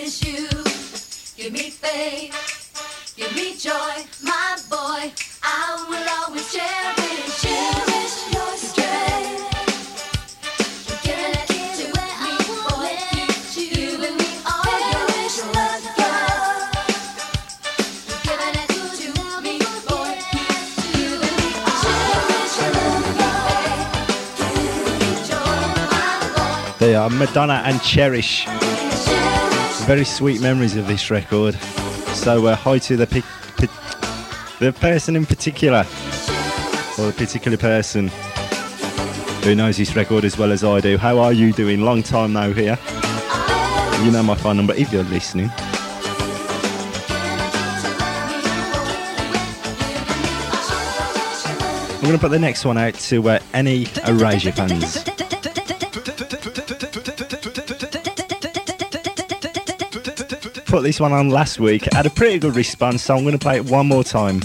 cherish you. Give me faith, give me joy, my boy. I will always cherish your strength. Giving it to me, boy. Giving me all your love. Giving it to me, boy. Giving me all. They are Madonna and Cherish. Very sweet memories of this record. So hi to the person in particular, or the particular person who knows this record as well as I do. How are you doing? Long time no here. You know my phone number if you're listening. I'm going to put the next one out to any Erasure fans. Put this one on last week, had a pretty good response, so I'm going to play it one more time.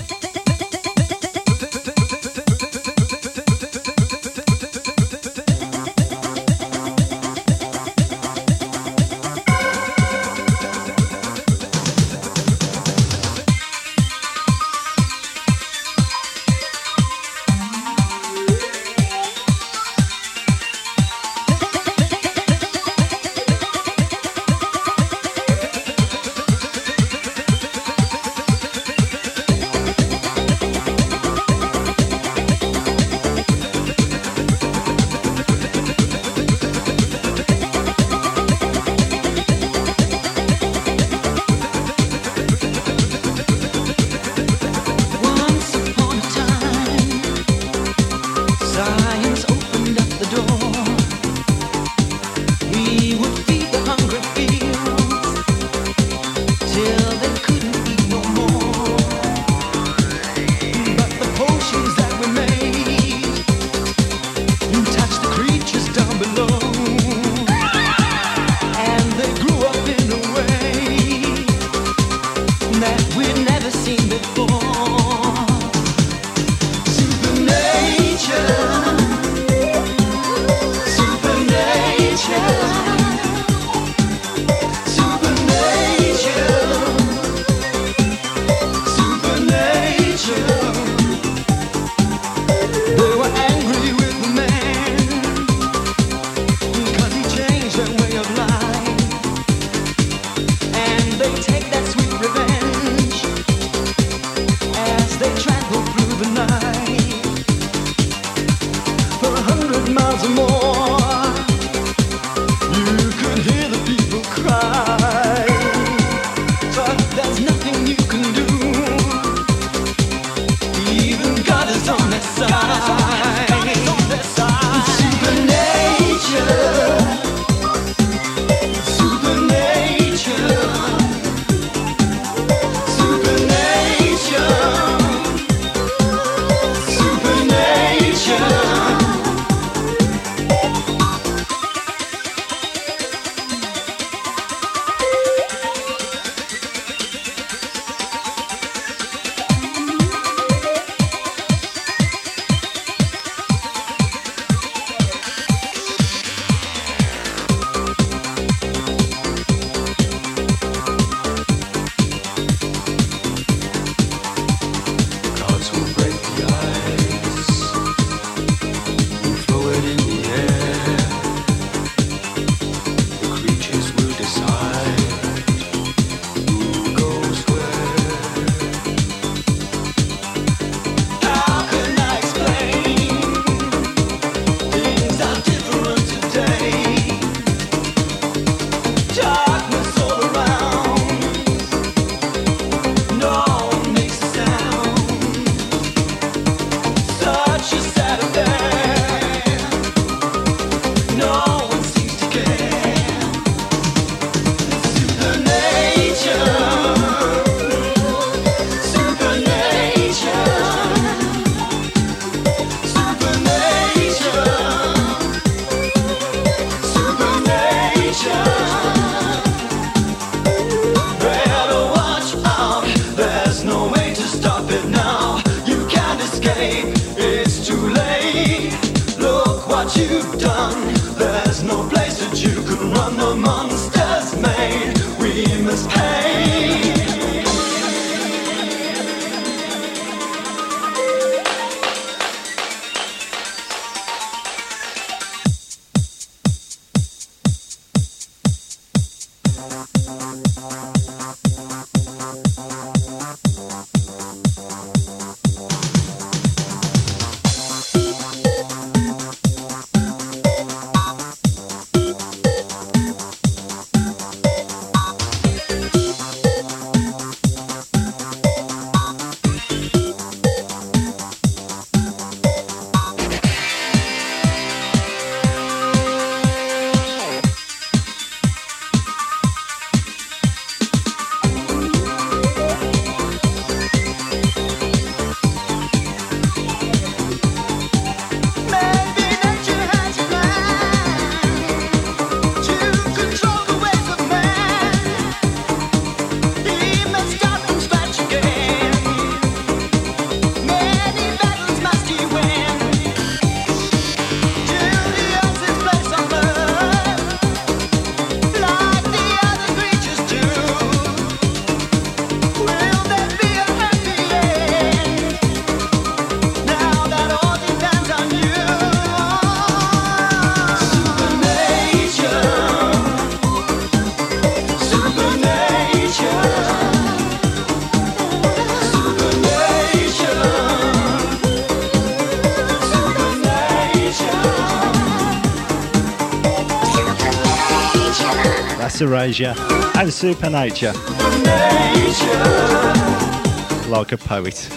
you've done. There's no place that you can run. The monster's made. We Erasure and Supernature. Like a poet.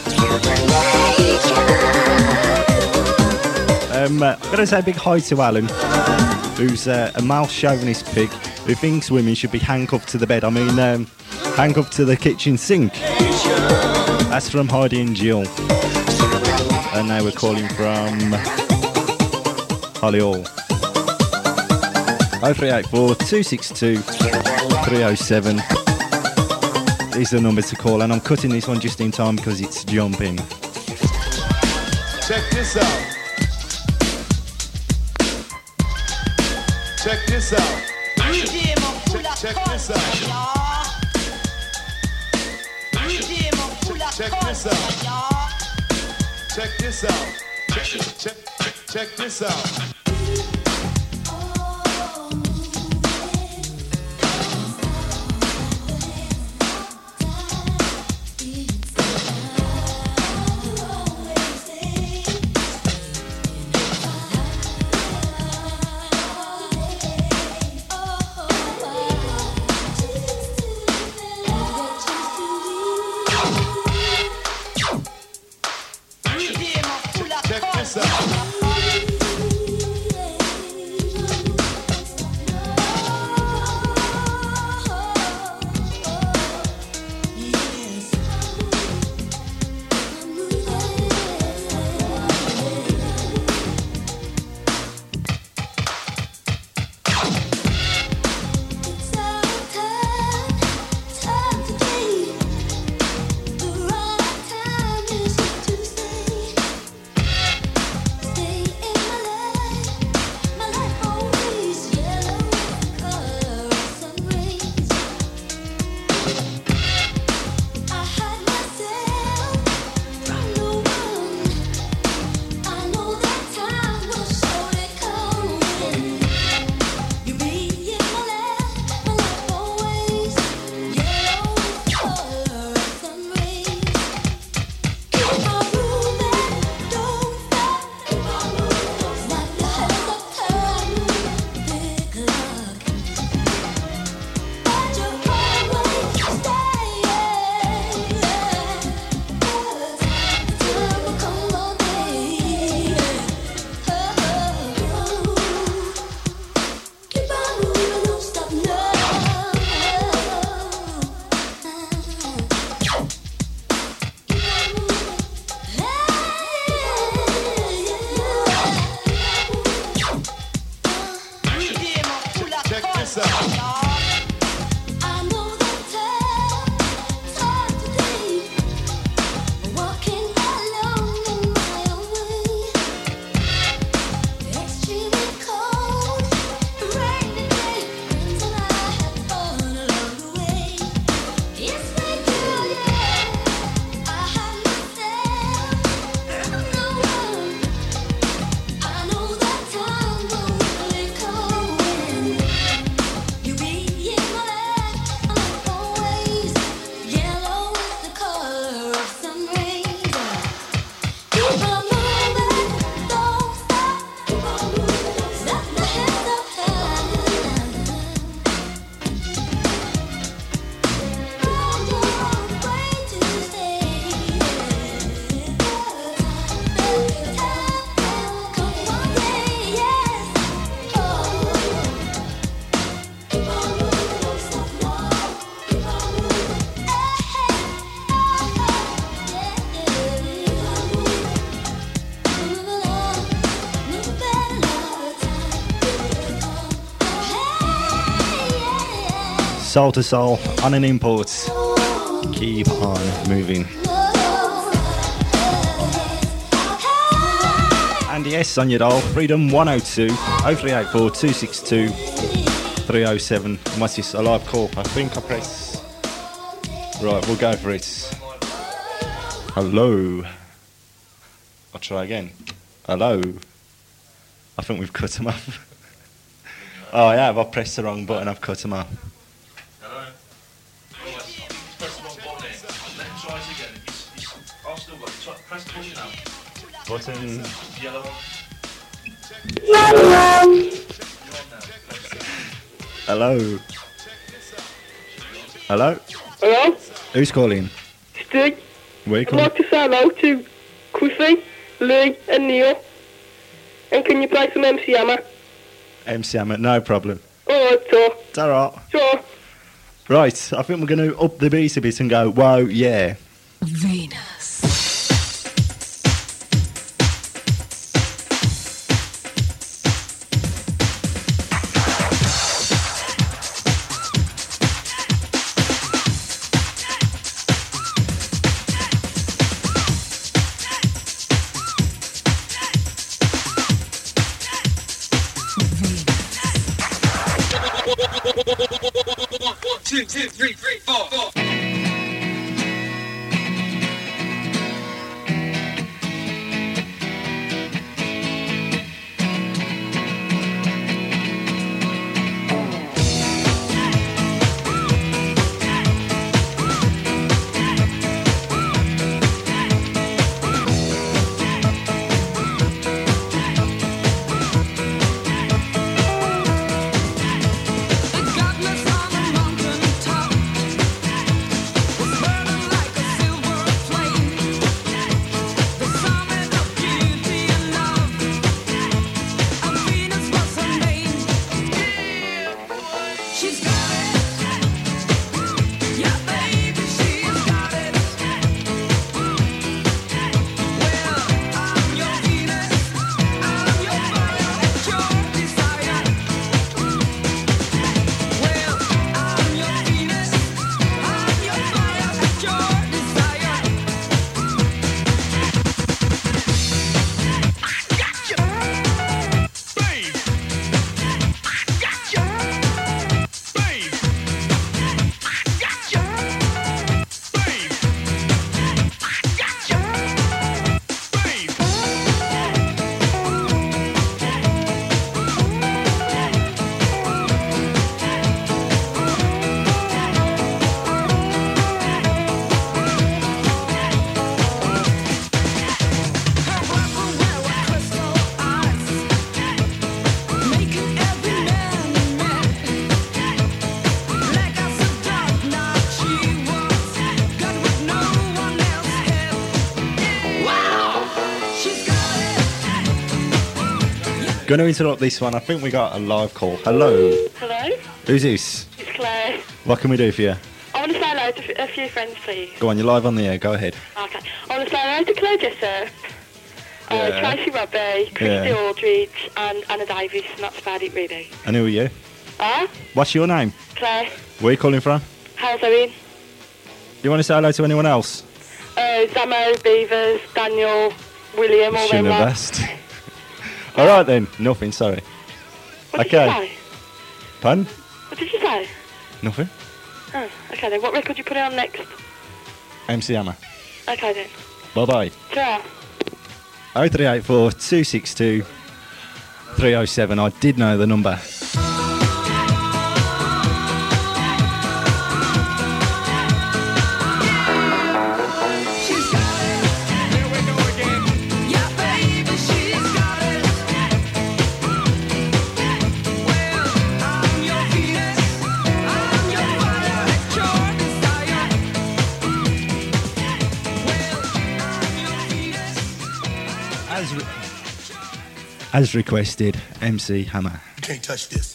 I'm going to say a big hi to Alan, who's a male chauvinist pig who thinks women should be handcuffed to the bed. I mean, handcuffed to the kitchen sink. That's from Heidi and Jill. And they were calling from Holly Hall. 0384 262 307 is the number to call, and I'm cutting this one just in time because it's jumping. Check this out. Check this out. Check this out. Check this out. Check this out. Check this out. Soul to Soul on an import. Keep on moving. And yes, on your dial, Freedom 102 0384 262 307. What's this? A live call. I think I press. Right, we'll go for it. Hello. I'll try again. Hello. I think we've cut him off. Oh, I have. I've pressed the wrong button. I've cut him off. Hello? Press the wrong button in. Let him try it again. I've still got it. Press the button now. Button. Yellow one. Hello. Hello. Hello? Who's calling? Stig. Where you I'd calling? like to say hello to Chrissy, Lee and Neil. And can you play some MC Hammer? MC Hammer, no problem. Alright, so. It's alright. So. Right, I think we're going to up the beat a bit and go, whoa, yeah. Venus. Two, three, four. Going to interrupt this one. I think we got a live call. Hello. Hello? Who's this? It's Claire. What can we do for you? I want to say hello to a few friends, please. Go on, you're live on the air. Go ahead. Okay. I want to say hello to Claire Jessup, Yeah. Tracy Robbie, Christy Yeah. Aldridge, and Anna Davis, and that's about it, really. And who are you? Huh? What's your name? Claire. Where are you calling from? How's Owen? You want to say hello to anyone else? Zamo, Beavers, Daniel, William, all them Shouldn't have lads. asked. All right then. Nothing, sorry. What did you Okay. say? Pardon? What did you say? Nothing. Oh, okay then. What record you put it on next? MC Hammer. Okay then. Bye-bye. Ta-ra. 0384 262 307. I did know the number. As requested, MC Hammer. You can't touch this.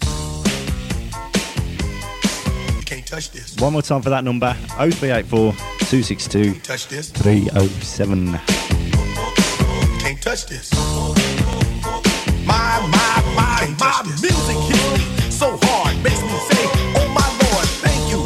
You can't touch this. One more time for that number, 0384 262 Touch this. 307. Can't touch this. My music hits me so hard, makes me say, oh my Lord, thank you,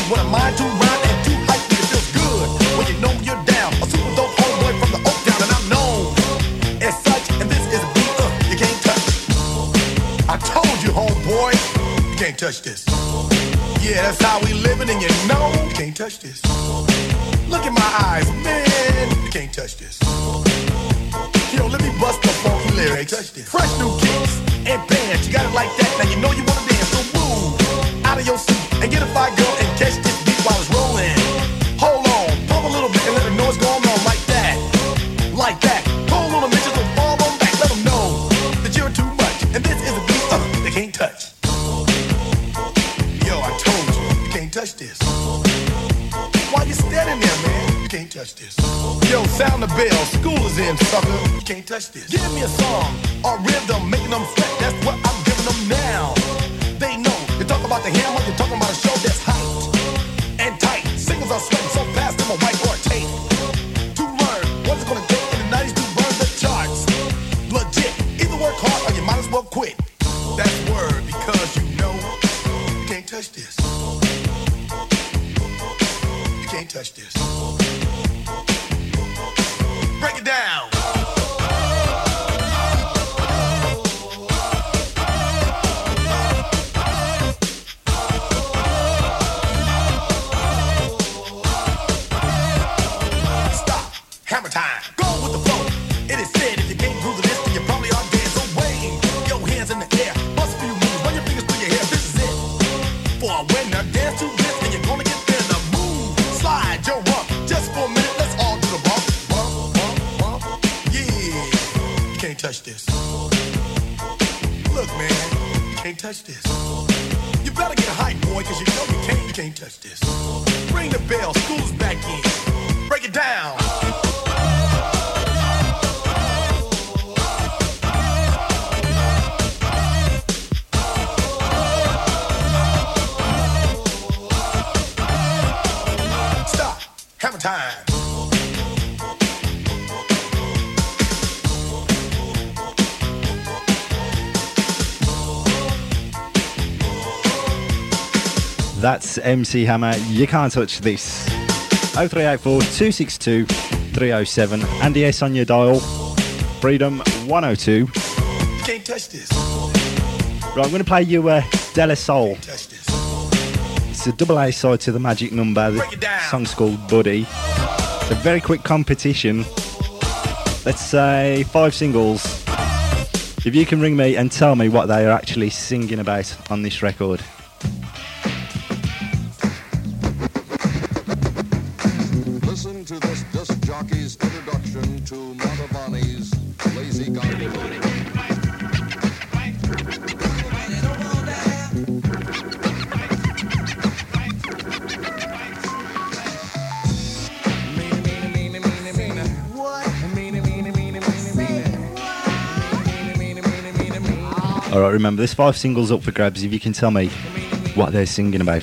with a mind to rhyme and too hype that it feels good when you know you're down. A super dope homeboy from the Oak Town, and I'm known as such. And this is a beat you can't touch. I told you, homeboy, you can't touch this. Yeah, that's how we living, and you know you can't touch this. Look in my eyes, man, you can't touch this. Yo, let me bust the funky lyrics. Fresh new kicks and bands, you got it like that. Now you know you wanna dance, so move out of your seat and get a fire girl and catch this beat while it's rolling. Hold on, pump a little bit and let them know what's going on like that, like that. Hold on a minute, so fall on back, let them know that you're too much. And this is a beat they can't touch. Yo, I told you, you can't touch this. Why you standing there, man? You can't touch this. Yo, sound the bell, school is in, sucker. You can't touch this. Give me a song or rhythm, making them sweat. That's what I'm giving them now. They know. You talk about the hammer, you're talking about a show that's hyped and tight. Singles are sweating so fast, them a whiteboard tape. To learn what's it gonna take in the 90s to burn the charts. Legit. Either work hard or you might as well quit. That's word because you know you can't touch this. You can't touch this. Break it down. Stop. Hammer time. Go with the flow. It is said if you can't groove this, then you probably are dead. So wave your hands in the air. Bust a few moves. Run your fingers through your hair. This is it. For a winner, dance to this, and you're gonna get there. Now move, slide your rump. Just for a minute, let's all do the bump. Bump, bump, bump. Yeah. You can't touch this. Look, man, you can't touch this. You better get hype, boy, cause you know you can't touch this. Ring the bell, school's back in. Break it down. Stop. Hammer time. That's MC Hammer. You can't touch this. 0384 262 307. Andy S on your dial. Freedom 102. You can't touch this. Right, I'm going to play you De La Soul. Touch this. It's a double A side to the Magic Number. The song's called Buddy. It's a very quick competition. Let's say 5 singles. If you can ring me and tell me what they are actually singing about on this record. Listen to this disc jockey's introduction to Montavani's Lazy Garden. Alright, remember, there's 5 singles up for grabs if you can tell me what they're singing about.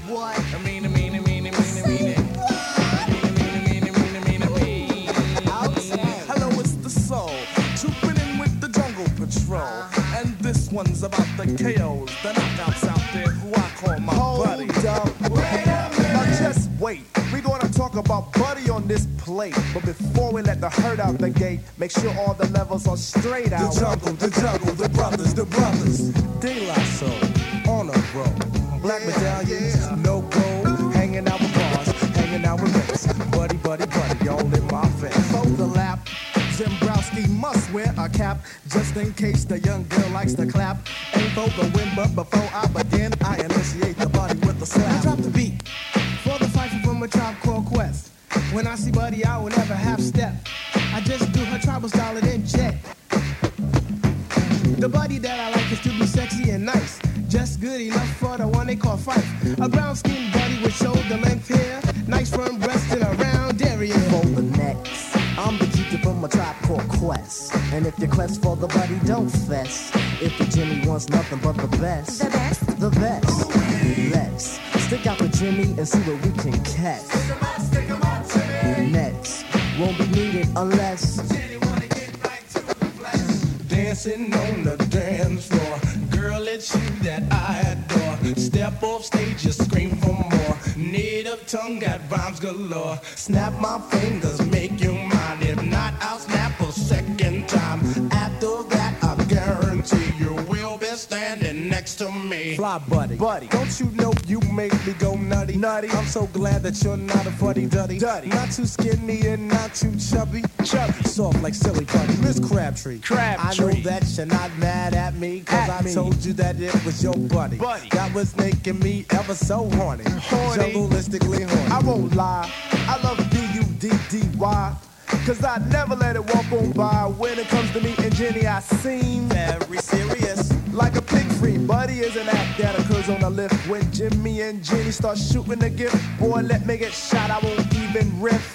Hello, it's the soul, trooping in with the Jungle Patrol, and this one's about the KOs, the knockouts out there who I call my buddy. Hold up, wait a minute. Now just wait, we gonna talk about Buddy on this plate, but before we let the herd out the gate, make sure all the levels are straight out. The jungle, the brothers, De La Soul, on a roll, black medallions, no gold, hanging out with bars, hanging out with race, buddy, all in my face. For the lap, Zembrowski must wear a cap, just in case the young girl likes to clap. Ain't for the win, but before I begin, I initiate the body with a slap. I drop the beat, for the fight from a Tribe Called Quest. When I see Buddy, I will never half step. I just do her tribal style and then check. The Buddy that I like is to be sexy and nice, just good enough for the one they call Fife. A brown-skinned Buddy with shoulder-length hair, nice firm breasts and a round area. For the next, I'm the keeper from a Tribe Called Quest. And if your quest for the Buddy, don't fess. If the Jimmy wants nothing but the best, the best. Let's stick out with Jimmy and see what we can catch. Stick 'em on, Jimmy. Next, won't be needed unless Dancing on the dance floor, girl, it's you that I adore. Step off stage, you scream for more. native tongue got rhymes galore. Snap my fingers, make you mine. If not, I'll snap a second time. After that, I guarantee you will be standing next to me. Fly buddy, don't you know you make me go nutty? I'm so glad that you're not a fuddy-duddy. Not too skinny and not too chubby. Soft like silly putty. Miss Crabtree. I know that you're not mad at me, cause I told you that it was your buddy. That was making me ever so horny. Jungleistically horny. I won't lie, I love B-U-D-D-Y, cause I never let it walk on by. When it comes to me and Jenny, I seem very serious. Like a pig free, buddy is an act that occurs on the lift. When Jimmy and Jenny start shooting the gift, boy, let me get shot, I won't even riff.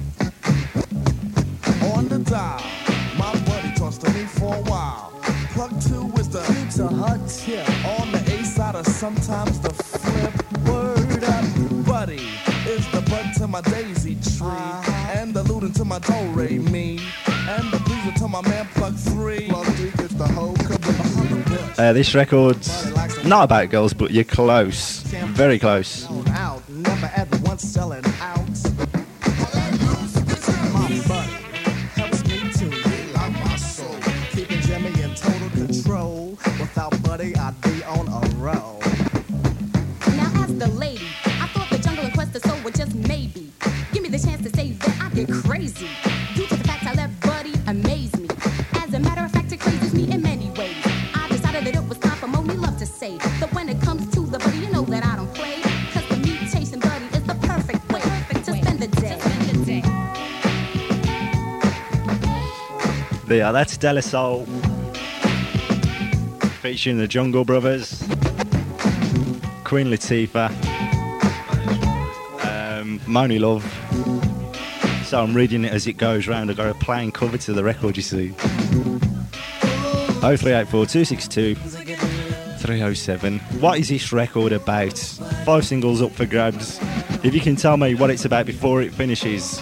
On the dial, my buddy talks to me for a while. Plug 2 is the cue to her tip. On the A side or sometimes the flip. Word up, buddy is the bud to my daisy tree. And the looting to my do-re-mi. And the pleaser to my man Plug 3. Plug 3 gets the whole caboose. This record's not about girls, but you're close. Very close. Out, never at once selling out. My buddy helps me to realize my soul. Keeping Jimmy in total control. Without buddy, I'd be on a roll. Now as the lady, I thought the jungle and quest of soul were just maybe. Give me the chance to say that I get crazy. Due to the fact I let buddy amaze me. As a matter of fact, it crazes me in many ways. I decided that it was time for Moni Love to say that when it comes to the buddy, you know that I don't play. Cause the mutation buddy is the perfect way to spend the day. Yeah, that's De La Soul featuring the Jungle Brothers, Queen Latifah, Moni Love. So I'm reading it as it goes round. I've got a plain cover to the record, you see. 0384 262 307. What is this record about? 5 singles up for grabs. If you can tell me what it's about before it finishes.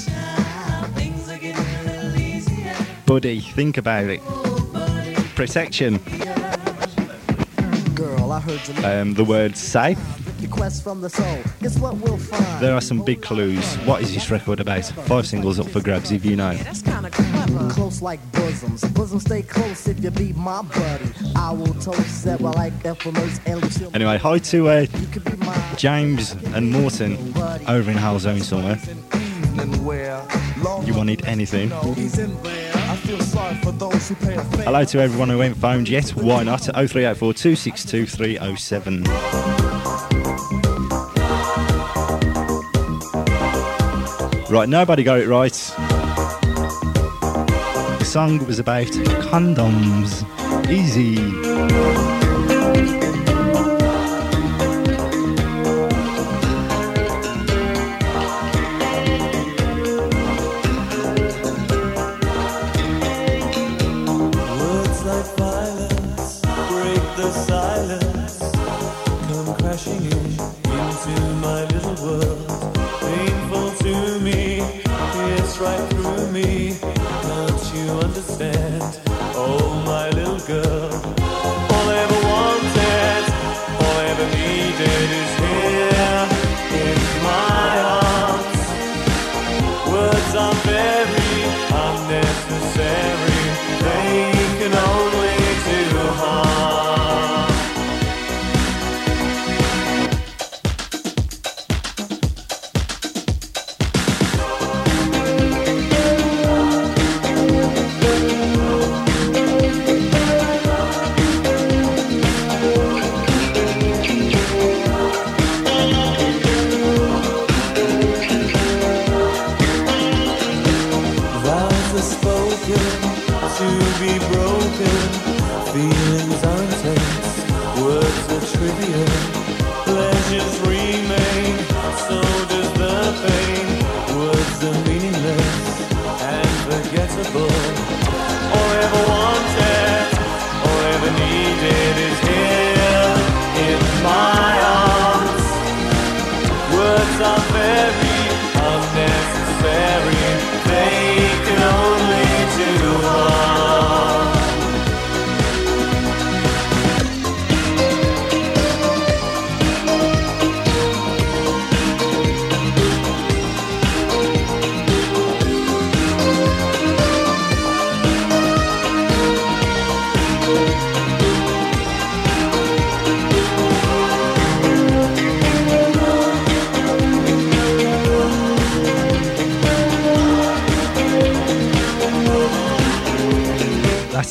Buddy, think about it. Protection. Girl, I heard you. The word safe. Quest from the soul. Guess what we'll find? There are some big clues. What is this record about? 5 singles up for grabs if you know. That's kind of clever. Close like bosoms. Bosoms stay close if you be my buddy. I will toast that I like infamous and Lucille. Anyway, hi to James and Morton over in Hal Zone somewhere. You wanted anything? Hello to everyone who ain't phoned yet. Why not? 0384 262 307. Right, nobody got it right. The song was about condoms. Easy.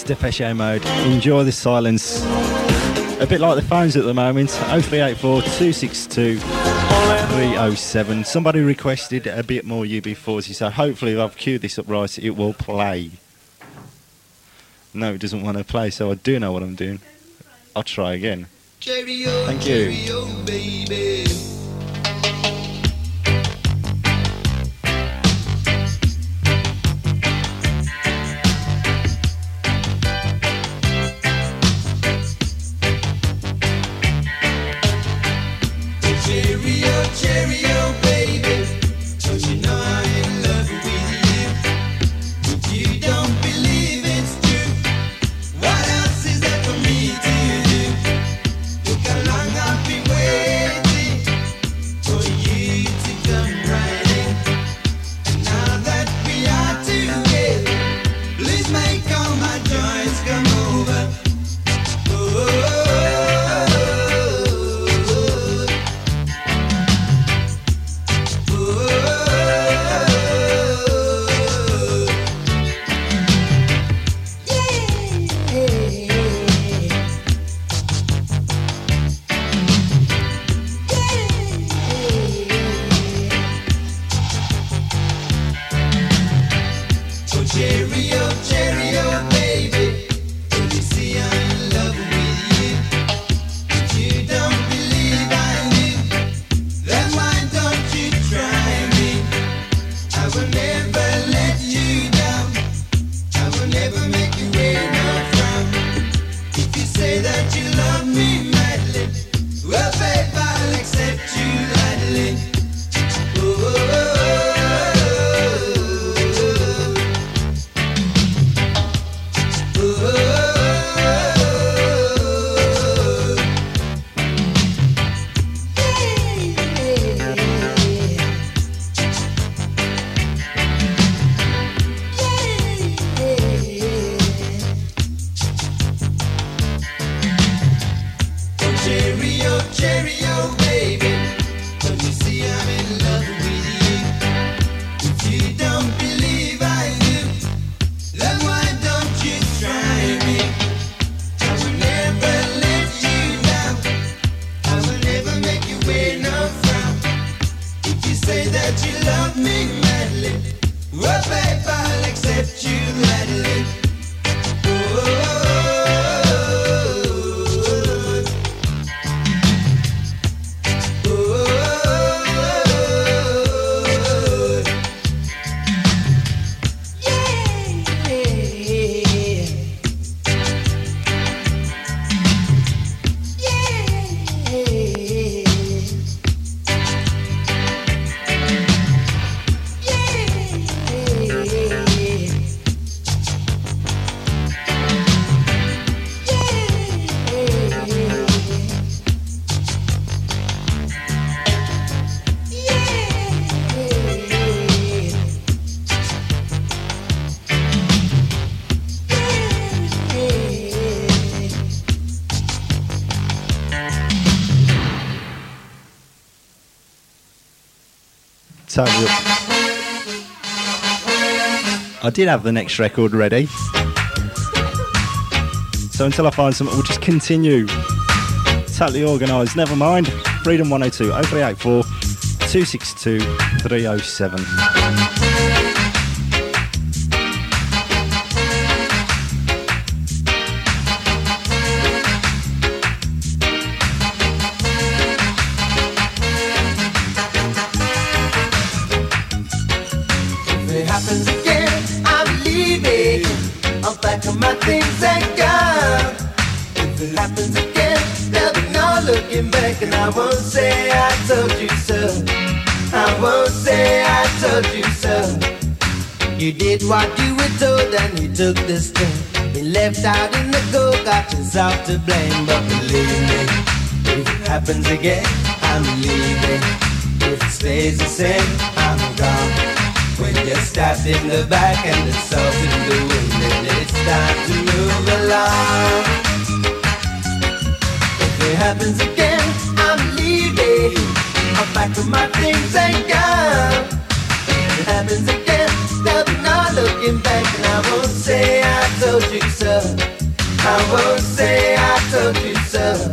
It's Depeche Mode. Enjoy the silence. A bit like the phones at the moment. 0384 262 307. Somebody requested a bit more UB40, so hopefully if I've queued this up right, it will play. No, it doesn't want to play, so I do know what I'm doing. I'll try again. Thank you. Baby. Cheerio, baby. Don't you know I'm in love with you? If you don't believe it's true, what else is there for me to do? Look how long I've been waiting for you to come right in. And now that we are together, please make all my joys come over. Cheerio, baby. Don't you see I'm in love with you? If you don't believe I do, then why don't you try me? I will never let you down. I will never make you wait no frown. If you say that you love me madly, well, babe, I'll accept you gladly. Cheerio, baby. Don't you see I'm in love with you? If you don't believe I do, then why don't you try me? I will never let you down. I will never make you wait no frown. If you say that you love me madly, well, babe, I'll accept you gladly. I did have the next record ready. So until I find something, we'll just continue. Totally organised, never mind. Freedom 102 0384 262 307. Happens again, I'm leaving. I'll pack up my things and go. If it happens again, there'll be no looking back. And I won't say I told you so. I won't say I told you so. You did what you were told and you took the step. Been left out in the cold, got yourself to blame. But believe me, if it happens again, I'm leaving. If it stays the same, I'm gone. When you're stabbed in the back and the salt in the wind, then it's time to move along. If it happens again, I'm leaving. I'll pack up my things and go. If it happens again, there'll be no looking back. And I won't say I told told you so. I won't say I told you so.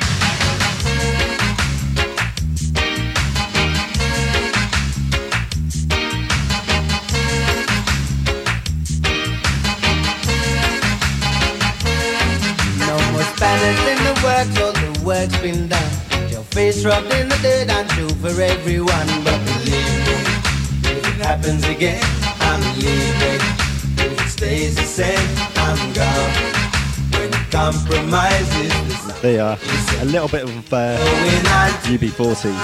No more Spanish in the works, all the work's been done. Your face rubbed in the dirt, I'm true for everyone. But believe me, if it happens again, I'm leaving. If it stays the same, I'm gone. When it compromises, They are a little bit of UB40.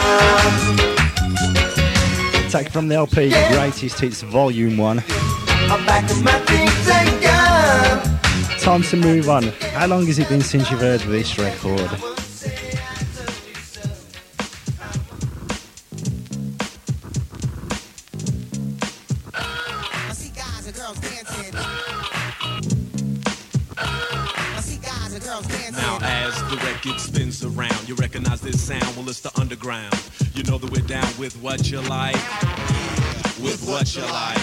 Taken from the LP Greatest Hits Volume 1. I'm back to my things and gone. Time to move on. How long has it been since you've heard this record? Now as the record spins around, you recognize this sound, well it's the underground. You know that we're down with what you like, with what you like.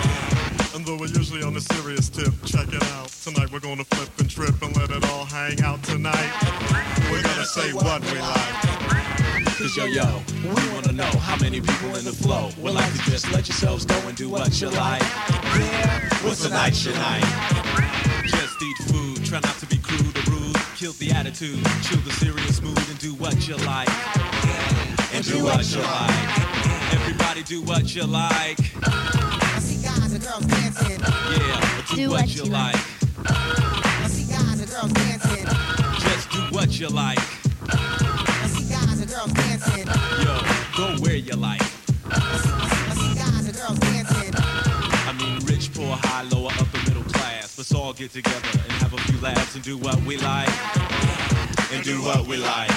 And though we're usually on a serious tip, check it out. Tonight we're gonna flip and trip and let it all hang out tonight. We're gonna say what we like. Cause yo, we wanna know how many people in the flow would like to just let yourselves go and do what you like. What's tonight's your night? Just eat food, try not to be crude or rude. Kill the attitude, chill the serious mood and do what you like. And do what you like. Everybody do what you like. I see guys and girls dancing. Yeah, do what you like. I see guys and girls dancing. Just do what you like. I see guys and girls dancing. Yo, go where you like. I see guys and girls dancing. I mean, rich, poor, high, lower, upper, middle class. Let's all get together and have a few laughs and do what we like. And do what we like.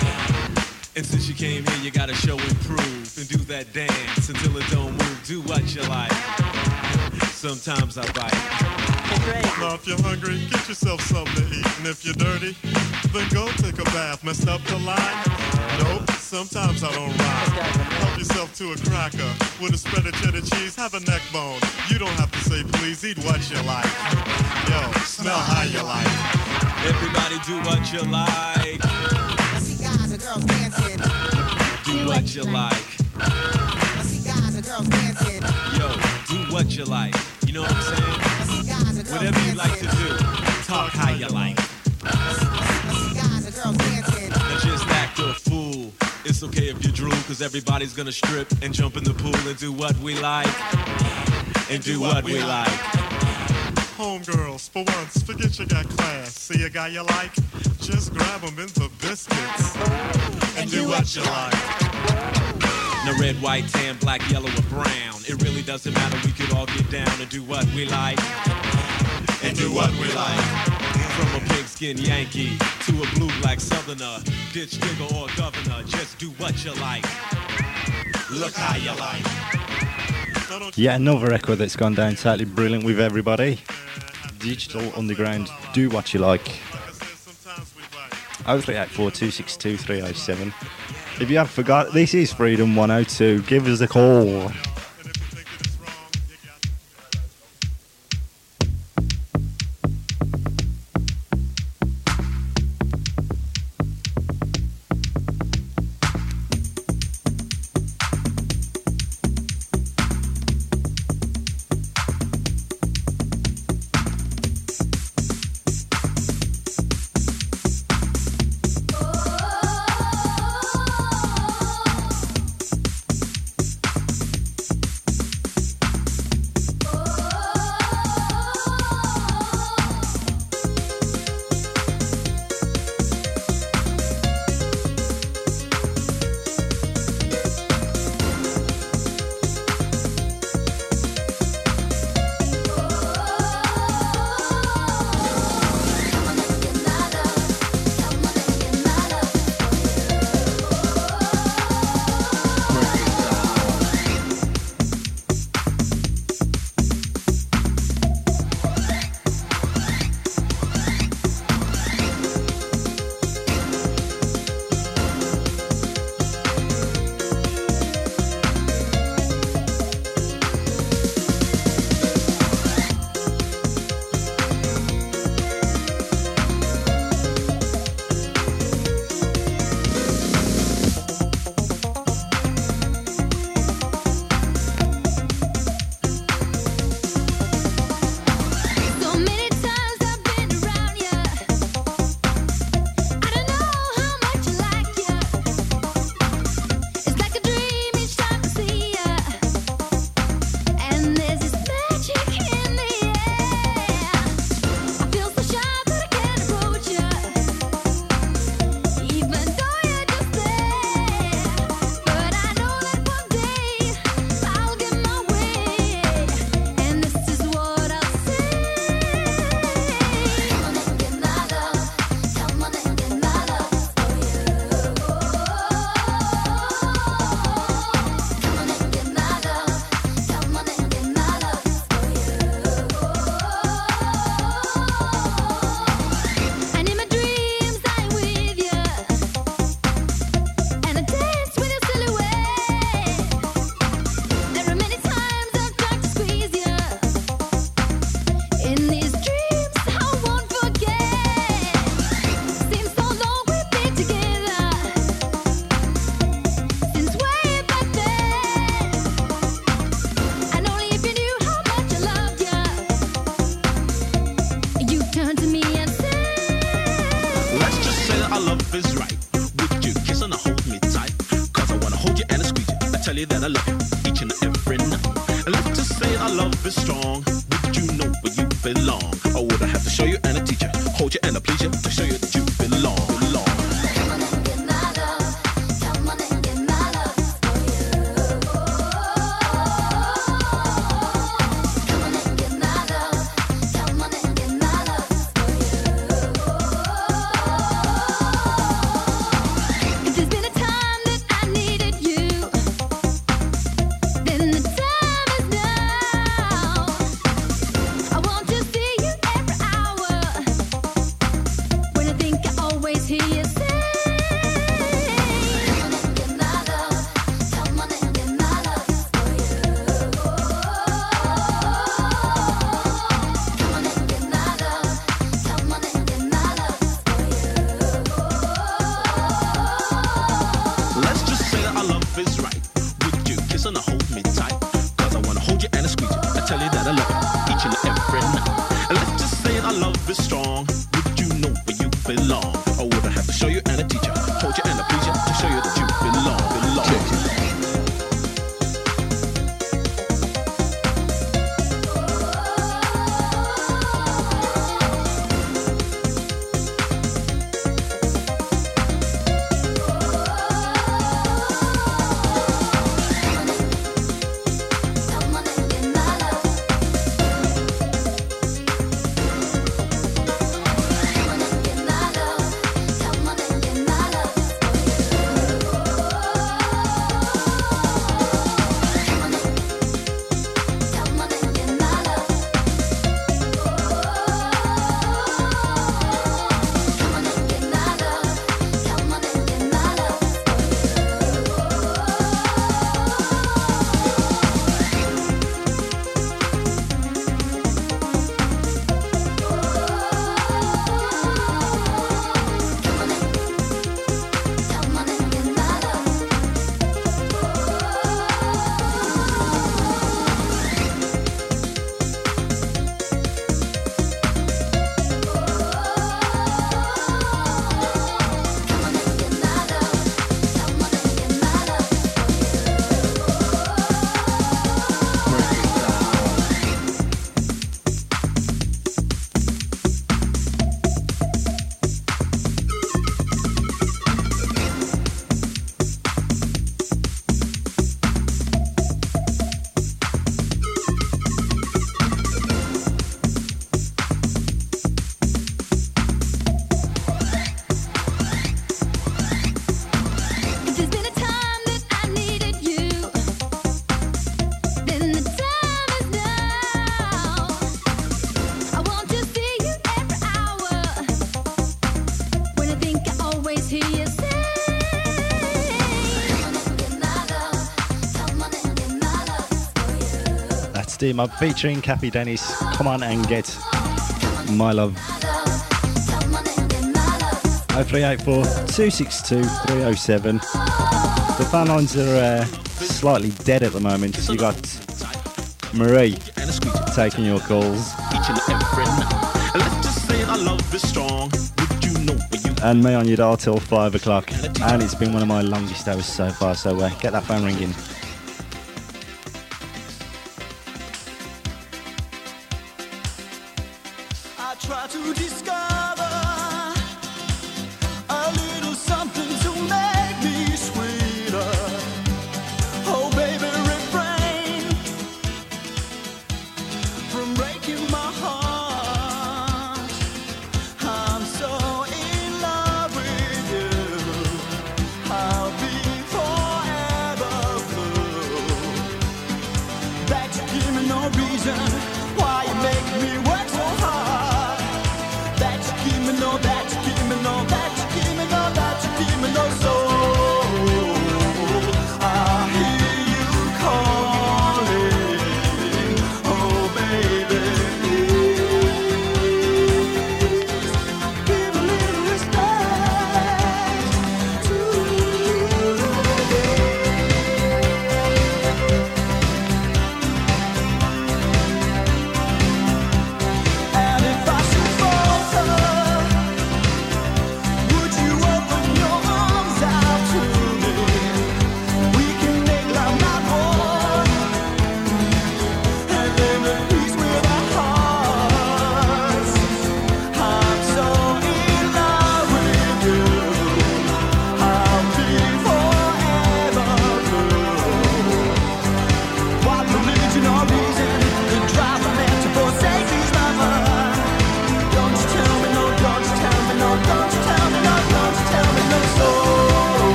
And since you came here, you gotta show and prove and do that dance until it don't move. Do what you like. Sometimes I bite. Now if you're hungry, get yourself something to eat. And if you're dirty, then go take a bath. Messed up the line? Nope, sometimes I don't rhyme. Help yourself to a cracker with a spread of cheddar cheese. Have a neck bone. You don't have to say please, eat what you like. Yo, smell how you like. Everybody do what you like. I see guys and girls dancing. Do what you like. I see guys and girls dancing. Yo, do what you like. You know what I'm saying? I see guys and girls Whatever you like to do, talk how you like. I see guys and girls dancing. Now just act a fool. It's okay if you drool, cause everybody's gonna strip and jump in the pool and do what we like. And do what we like. Homegirls, for once, forget you got class. See a guy you like? Just grab him in the biscuits. And do what you like. Now red, white, tan, black, yellow, or brown. It really doesn't matter, we could all get down and do what we like. And do what we like. From a pigskin Yankee to a blue-black southerner, ditch digger or governor, just do what you like. Look how you like. Yeah, another record that's gone down totally brilliant with everybody. Digital Underground, do what you like. 0384262307. If you have forgot, this is Freedom 102. Give us a call. that I love you each and every night. And let's just say our love is strong. Would you know where you belong? Or would I have to show you and a teacher, hold you and a please you to show you that you belong? Steam Up featuring Cappy Dennis. Come on and get my love. 0384 262 307. The phone lines are slightly dead at the moment. So you got Marie taking your calls. And me on your dial till 5 o'clock. And it's been one of my longest hours so far, so get that phone ringing.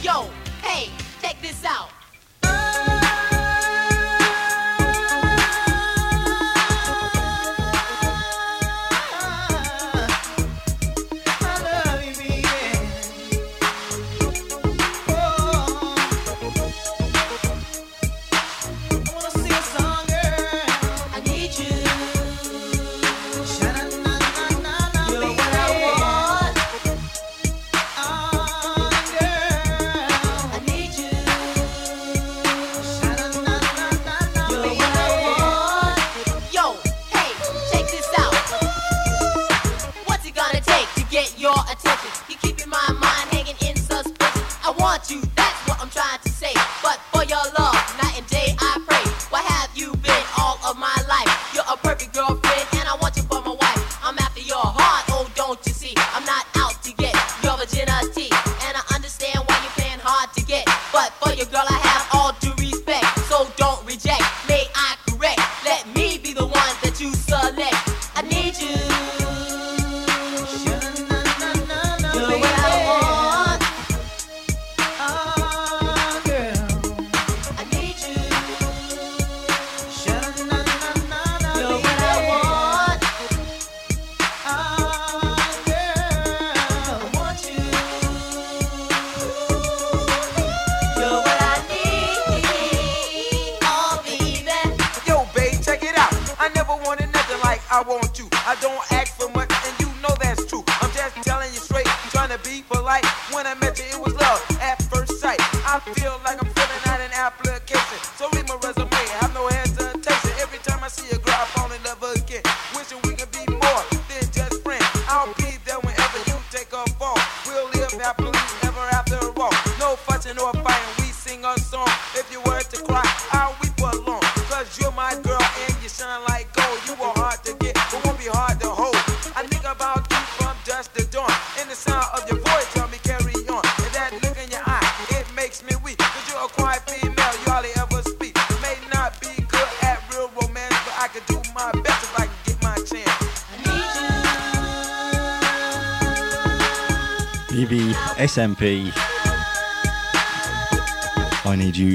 Yo, hey, check this out. SMP, I Need You.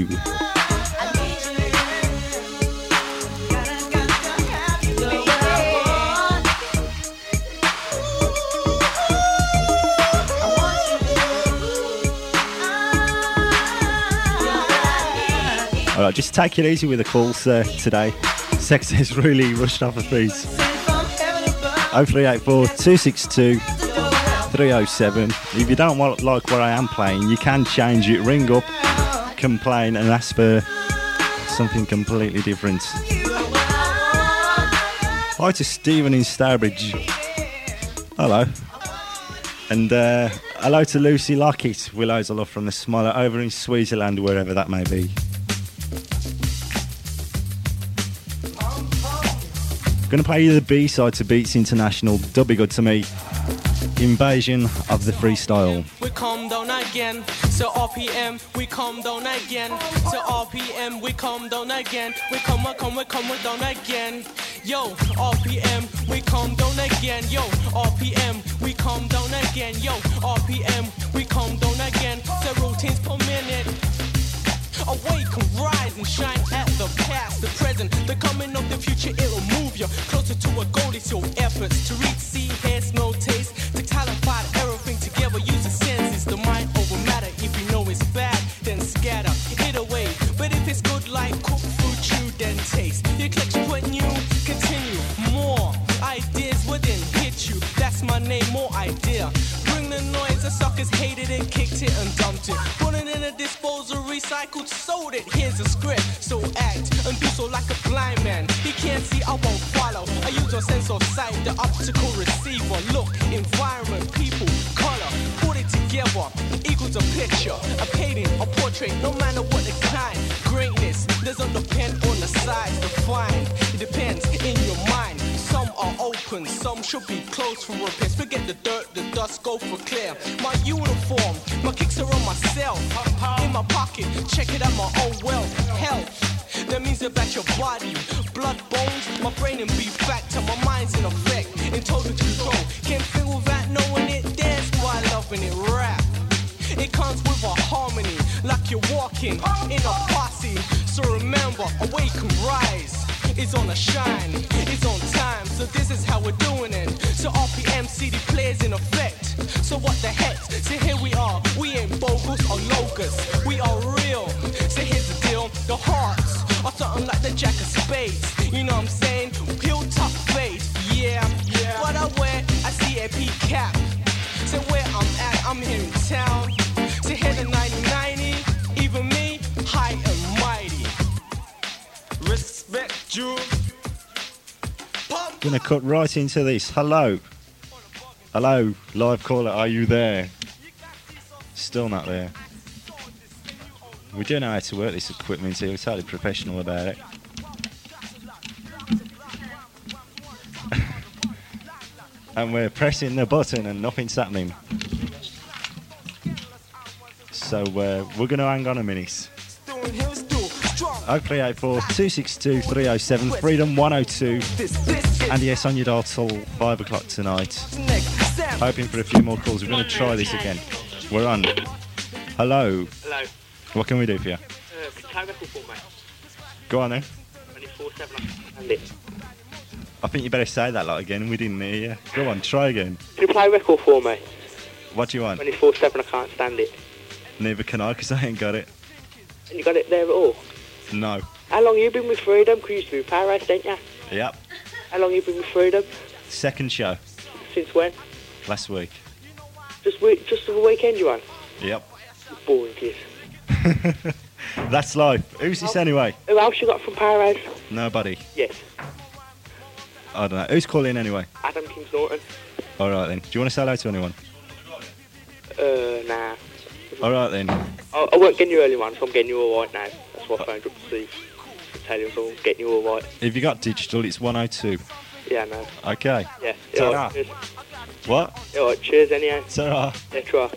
Alright, just take it easy with the calls today. Sex is really rushed off the feet. 0384 262 307. If you don't like what I am playing, you can change it. Ring up, complain, and ask for something completely different. Hi to Stephen in Stourbridge. Hello. And hello to Lucy Lockett. Willows of Love from the Smiler over in Switzerland, wherever that may be. Gonna play you the B-side to Beats International, Don't Be Good to Me. Invasion of the Freestyle. We come down again, so RPM, we come down again, so RPM, we come down again, we come down again. Yo, RPM, we come down again, yo, RPM, we come down again, yo, RPM, we come down again, so routines per minute. Awake and rise and shine at the past, the present, the coming of the future. It'll move you closer to a goal. It's your efforts to reach, see, hear, smell, taste, to talify everything together. Use the senses, the mind over matter. If you know it's bad, then scatter it away. But if it's good, like cook food, chew, then taste. Your collection put new, continue more ideas within hit you. That's my name, more idea. Bring the noise, the suckers hated and kicked it and dumped it. Put it in a disposal, recycled, sold it. Here's a script, so act and do so like a blind man. He can't see, I won't follow. I use your sense of sight, the optical receiver. Look, environment, people, color, put it together equals a picture, a painting, a portrait, no matter what the kind. Greatness doesn't depend on the size defined. It depends in your mind. Some are open, some should be closed for repairs. Forget the dirt, the dust, go for clear. My uniform, my kicks are on myself. In my pocket, check it out, my own wealth, health. That means about your body, blood, bones, my brain and beef factor, my mind's in effect, in total control. Can't feel without knowing it, dance while loving it, rap. It comes with a harmony. like you're walking in a posse. So remember, awake and rise. It's on a shine, it's on time. So this is how we're doing it. So RPM CD plays in effect. So what the heck? So here we are. We ain't bogus or locusts. We are real. So here's the deal. The hearts are something like the jack of spades. You know what I'm saying? Hilltop fade. Yeah. But I wear a CAP cap. So where I'm at, I'm here in town. So here the 9090. Even me, high and mighty. Respect you. Gonna cut right into this. Hello, live caller, are you there? Still not there. We do know how to work this equipment here. We're totally professional about it. And we're pressing the button and nothing's happening. So we're going to hang on a minute. 0384 262 307 Freedom 102. And yes, on your dial till 5 o'clock tonight. Hoping for a few more calls. We're going to try this again. We're on. Hello. Hello. What can we do for you? Play record for me. Go on then. 24/7. I think you better say that lot again. We didn't hear you. Go on, try again. Can you play record for me? What do you want? 24/7. I can't stand it. Neither can I, because I ain't got it. And you got it there at all? No. How long you been with Freedom? Because you used to be with Power Race, didn't you? Yep. How long you been with Freedom? Second show. Since when? Last week. Just the weekend you won? Yep. Boring kid. That's life. Who's this anyway? Who else you got from Power Race? Nobody. Yes. I don't know. Who's calling anyway? Adam Kings Norton. Alright then. Do you want to say hello to anyone? Nah. Alright then. I weren't getting you early one, so I'm getting you alright now. That's what I phoned up to see. To tell you, so I'm getting you alright. If you got digital, it's 102. Yeah, I know. Okay. Yeah. Ta-ra. Right, cheers. What? Alright, cheers anyhow. Ta-ra. Yeah, try.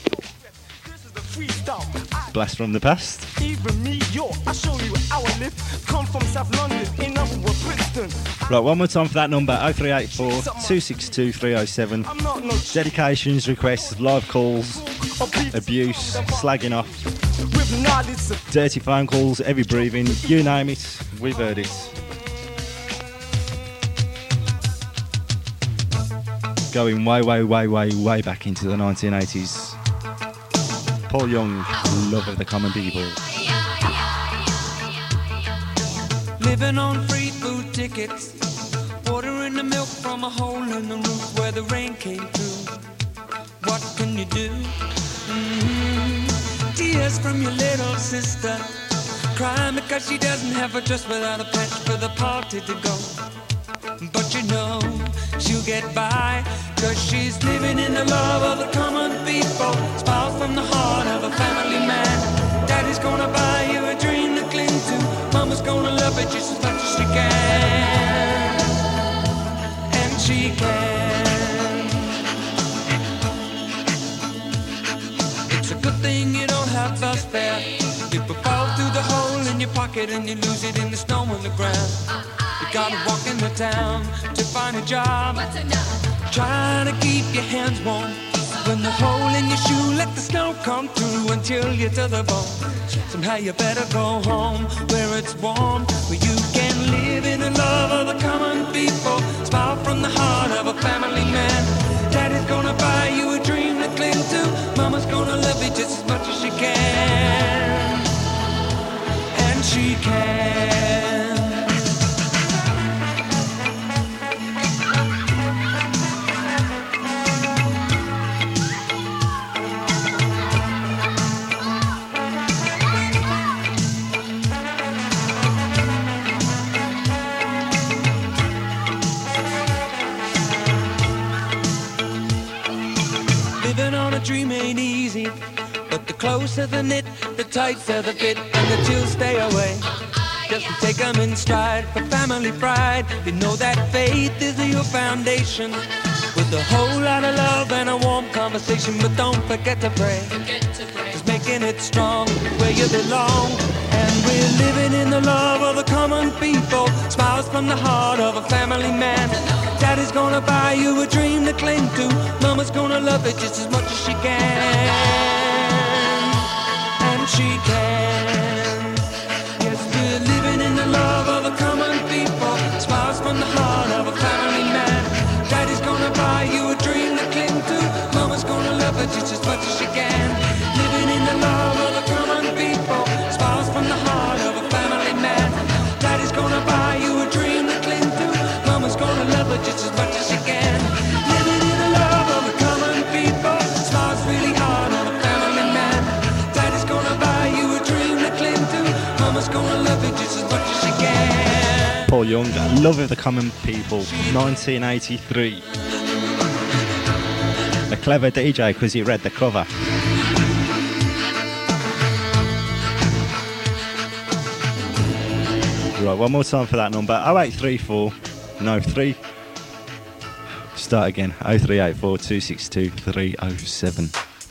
Blast from the past. Even me, I show you how I live. Come from South London, in other words, Brixton. Right, one more time for that number, 0384 262 307. Dedications, requests, live calls, abuse, slagging off, dirty phone calls, heavy breathing, you name it, we've heard it. Going way back into the 1980s. Paul Young, Love of the Common People. Living on free food tickets, watering the milk from a hole in the roof where the rain came through. What can you do? Tears from your little sister, crying because she doesn't have a dress without a patch for the party to go. But you know she'll get by, cause she's living in the love of the common people. Spouse from the heart of a family man. Daddy's gonna buy you a dream to cling to. Mama's gonna love it just as much as she can. And she can. It's a good thing you don't have to spare. People fall through the hole in your pocket and you lose it in the snow on the ground. You gotta walk into town to find a job, trying to keep your hands warm. When the hole in your shoe, let the snow come through until you're to the bone. Somehow you better go home where it's warm, where you can live in the love of the common people. Smile from the heart of a family man. Daddy's gonna buy you a dream to cling to. Mama's gonna love you just as much as she can. And she can. Dream ain't easy, but the closer the knit, the tighter the fit, and the chills stay away. Just take them in stride for family pride. You know that faith is your foundation, with a whole lot of love and a warm conversation. But don't forget to pray, just making it strong where you belong. And we're living in the love of the common people. Smiles from the heart of a family man. Daddy's gonna buy you a dream to cling to. Mama's gonna love it just as much as she can. And she can. Yes, we're living in the love of the common people. Smiles from the heart of a family man. Daddy's gonna buy you a dream to cling to. Mama's gonna love her just as much as she can. Living in the love of the common people. Smiles from the heart of a family man. Daddy's gonna buy you a dream to cling to. Mama's gonna love her just as much as she can. Living in the love of the common people. Smiles really hard on a family man. Daddy's gonna buy you a dream to cling to. Mama's gonna love you just as much as she can. Paul Young, Love of the Common People, 1983. A clever DJ because he read the cover. Right, one more time for that number. 0834 3. Start again. 0384 262 307.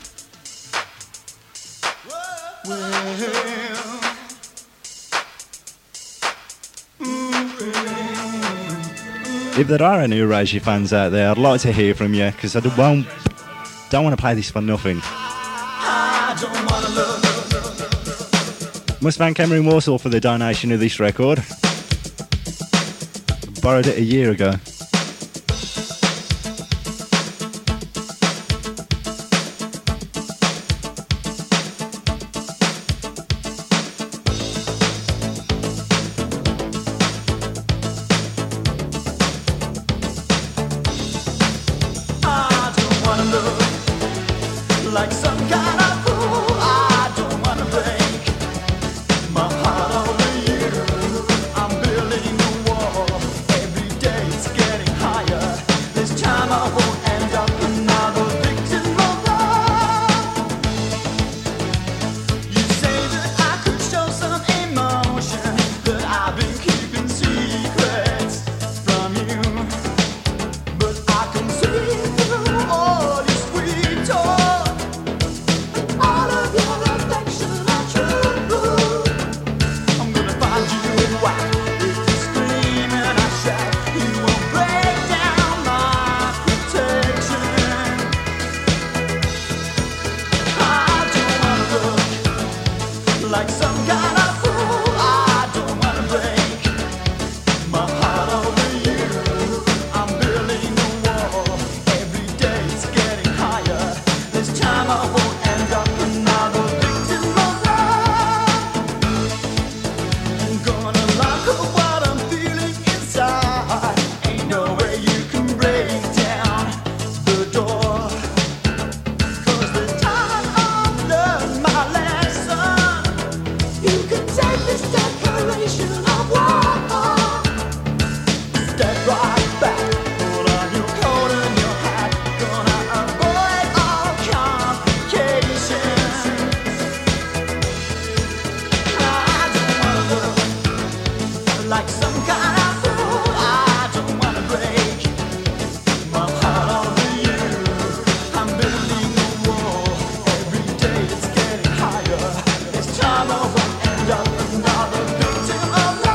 If there are any Erasure fans out there, I'd like to hear from you because I don't want to play this for nothing. Must thank Emery Warsaw for the donation of this record. Borrowed it a year ago. Like some kind of fool, I don't wanna break my heart over you. I'm building a wall. Every day it's getting higher. This time I won't end up another victim of love. You say that I could show some emotion, that I've been keeping secrets from you, but I can see through all your sweet talk. Like some kind of fool, I don't wanna break my heart over you. I'm building a wall. Every day it's getting higher. This time I won't end up another victim of love. I'm gonna lock up what I'm feeling inside. Ain't no way you can break down the door. 'Cause this time I've learned my lesson. You can take this declaration of war. Step right back, put on your coat and your hat. Gonna avoid all complications. I don't wanna look like some kind of fool. I don't wanna break my heart over you. I'm building a wall. Every day it's getting higher. This time I won't end up another victim of love.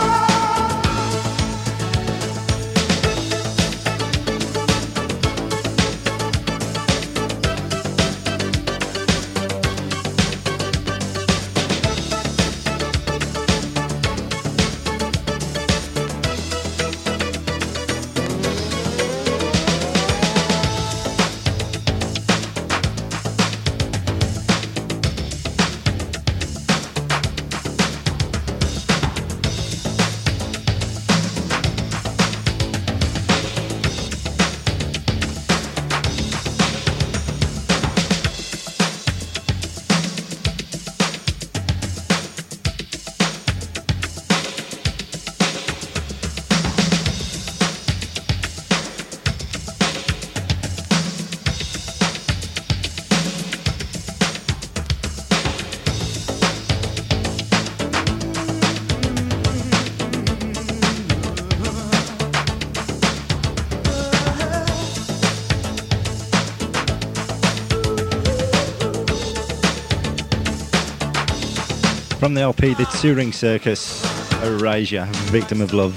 From the LP, The Touring Circus, Erasure, Victim of Love.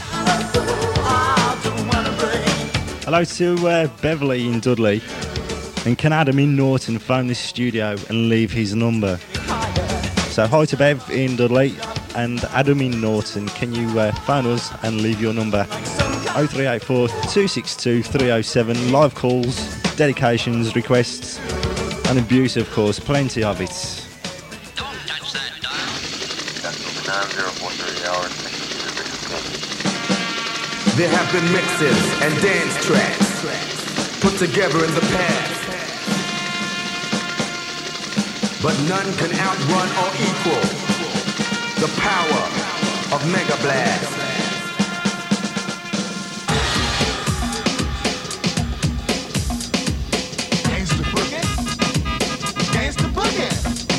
Hello to Beverly in Dudley. And can Adam in Norton phone this studio and leave his number? Also, hi to Bev in Dudley and Adam in Norton. Can you phone us and leave your number? 0384 262 307. Live calls, dedications, requests, and abuse, of course. Plenty of it. There have been mixes and dance tracks put together in the past, but none can outrun or equal the power of Mega Blast. Gangsta boogie, gangsta boogie.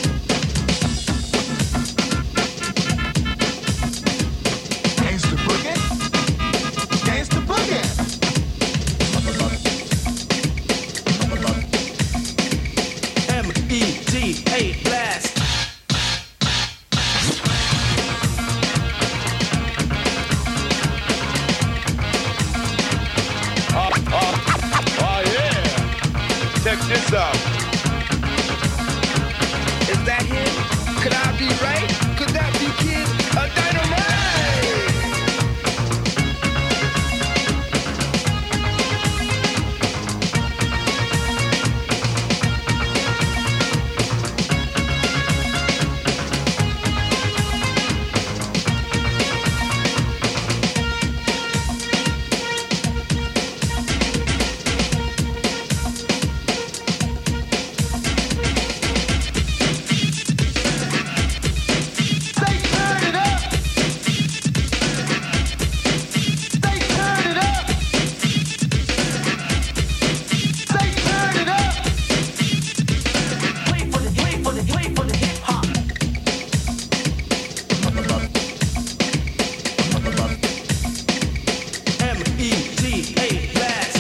Gangsta boogie, gangsta boogie. M-E-G-A Blast. Oh yeah. Check this out. Is that him? Could I be right? Could that be Kid Dynamite? M-E-G-A Blast.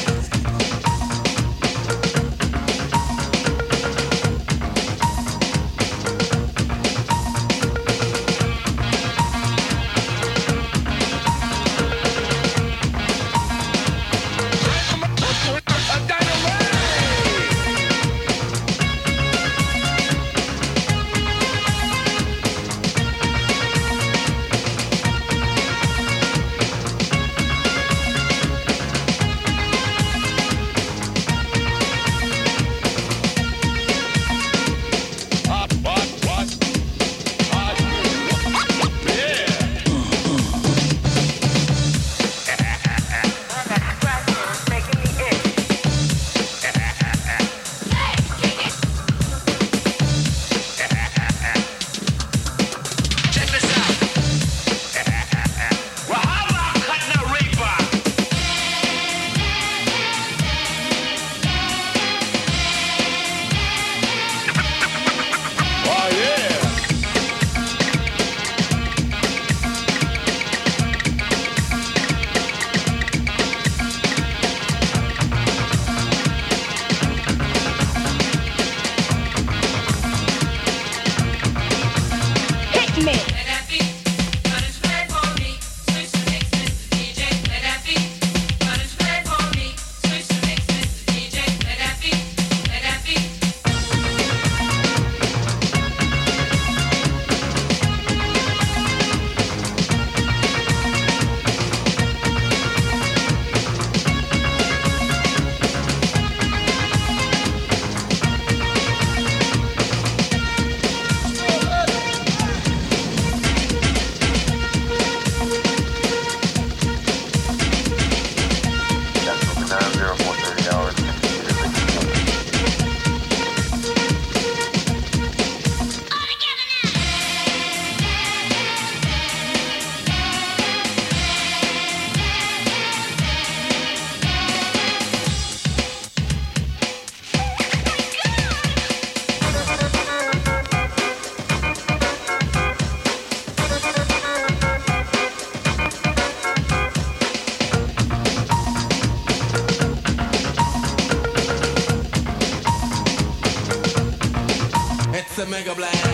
It's a Mega Blast.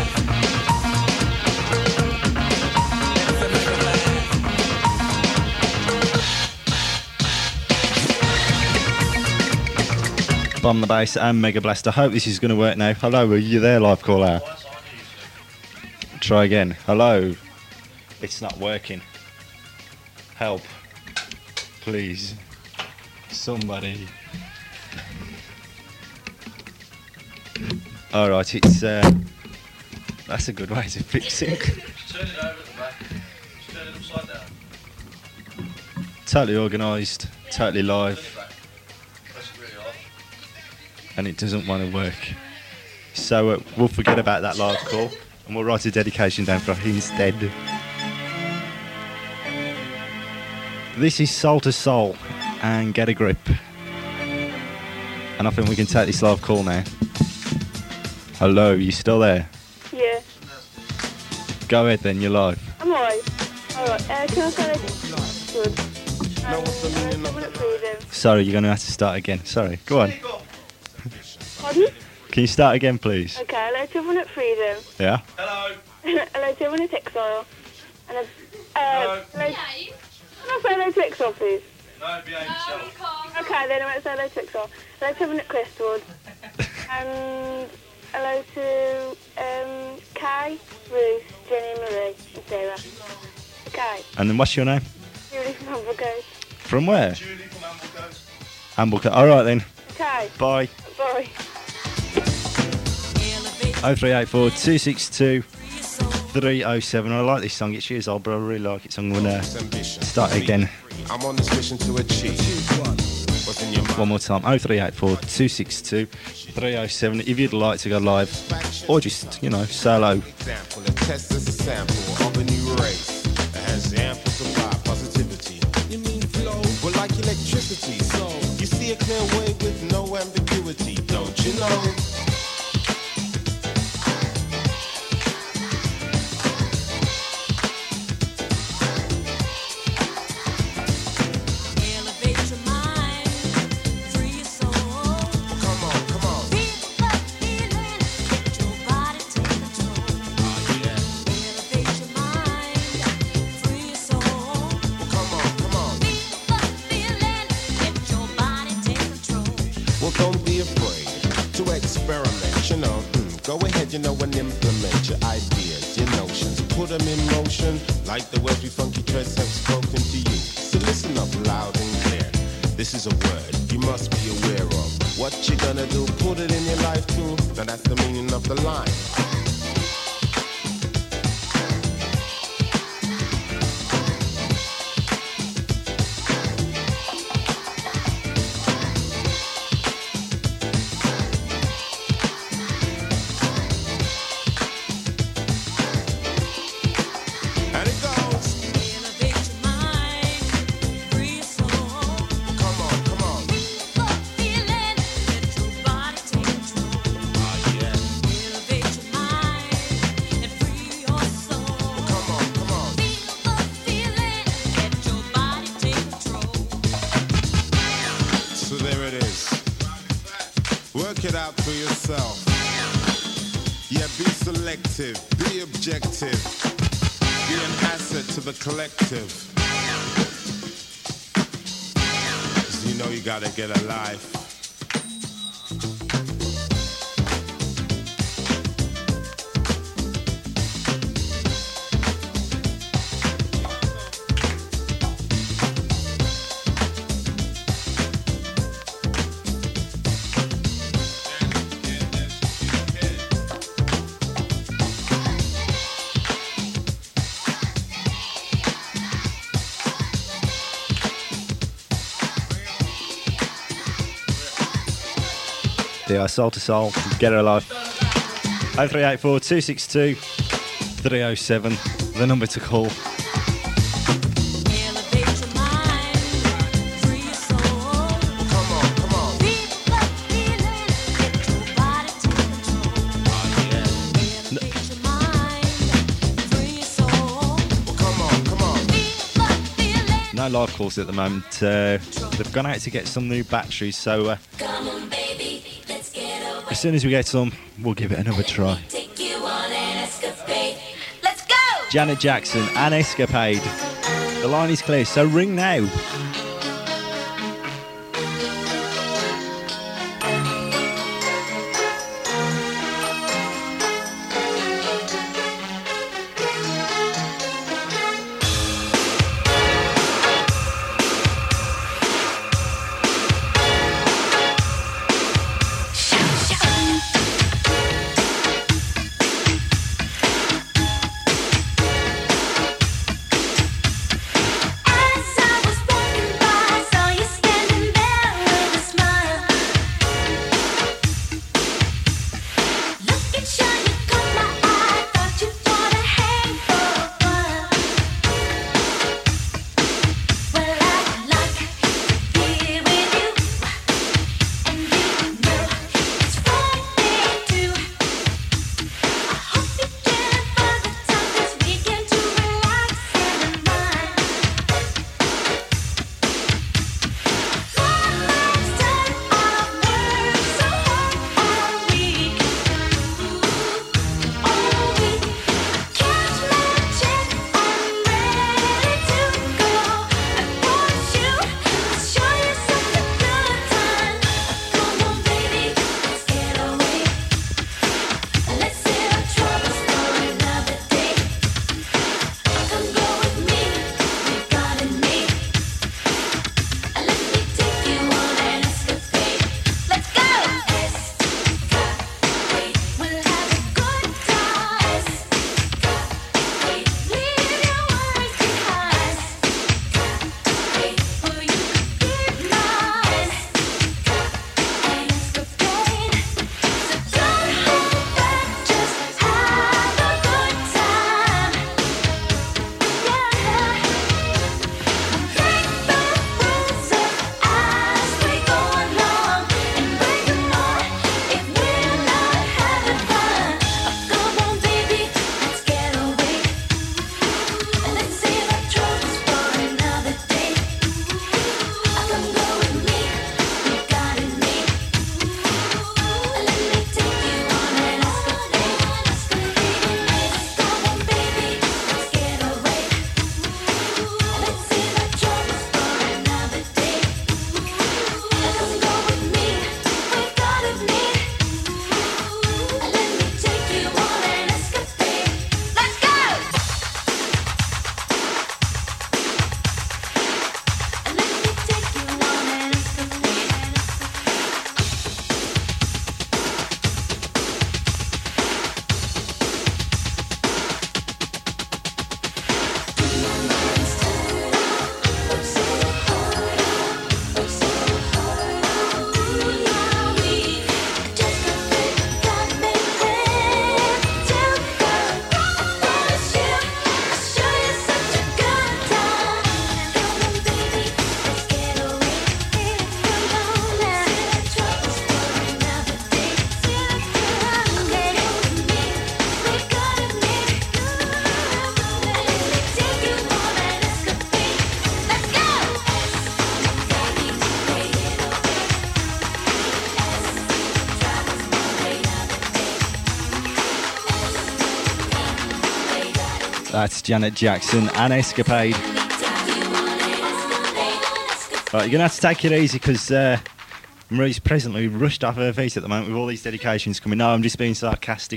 Bomb the Bass and Mega Blast. I hope this is going to work now. Hello, are you there, live caller? Try again. Hello. It's not working. Help. Please. Somebody. Alright, it's that's a good way to fix it. Turn it over at the back. Just turn it upside down. Totally organised, totally live, Press it really hard. and it doesn't want to work. So we'll forget about that live call and we'll write a dedication down for him instead. This is Soul to Soul and Get a Grip. And I think we can take this live call now. Hello, you still there? Yeah. Go ahead then, you're live. I'm alright. Alright, can I say that? Good. Sorry, you're going to have to start again. Sorry, go on. Pardon? Can you start again, please? Okay, hello to everyone at Freedom. Yeah? Hello. Hello to everyone at Exile. And hello. Can I say hello to Exile, please? No, behave yourself. Okay, then I might say hello to Exile. Hello to everyone at Crestwood. And hello to Kay, Ruth, Jenny, Marie, and Sarah. Okay. And then what's your name? Julie from Amblecote. From where? Julie from Amblecote. Amblecote. Alright then. Okay. Bye. Bye. 0384 262 307. I like this song. It's years old, but I really like it. So I'm going to start again. I'm on this mission to achieve. What's in your mind? One more time. 0384 262 307. If you'd like to go live or just, solo. Example, a test is a sample of a new race that has ample supply positivity. You mean flow? Well, like electricity. So you see a clear way with no ambiguity, don't you know? And implement your ideas, your notions, put them in motion like the words we funky threads have spoken to you. So listen up loud and clear. This is a word you must be aware of. What you gonna do, put it in your life too. Now that's the meaning of the line. Be objective, be an asset to the collective. So you know you gotta get a life. Yeah, Soul to Soul, Get It Alive. 0384 262 307, the number to call. No live calls at the moment. They've gone out to get some new batteries, so as soon as we get some, we'll give it another try. Let's go! Janet Jackson and Escapade. The line is clear, so ring now. That's Janet Jackson and Escapade. Right, you're going to have to take it easy because Marie's presently rushed off her feet at the moment with all these dedications coming. No, I'm just being sarcastic.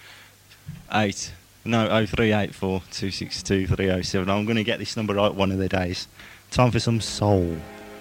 0384 262 307. I'm going to get this number right one of the days. Time for some soul.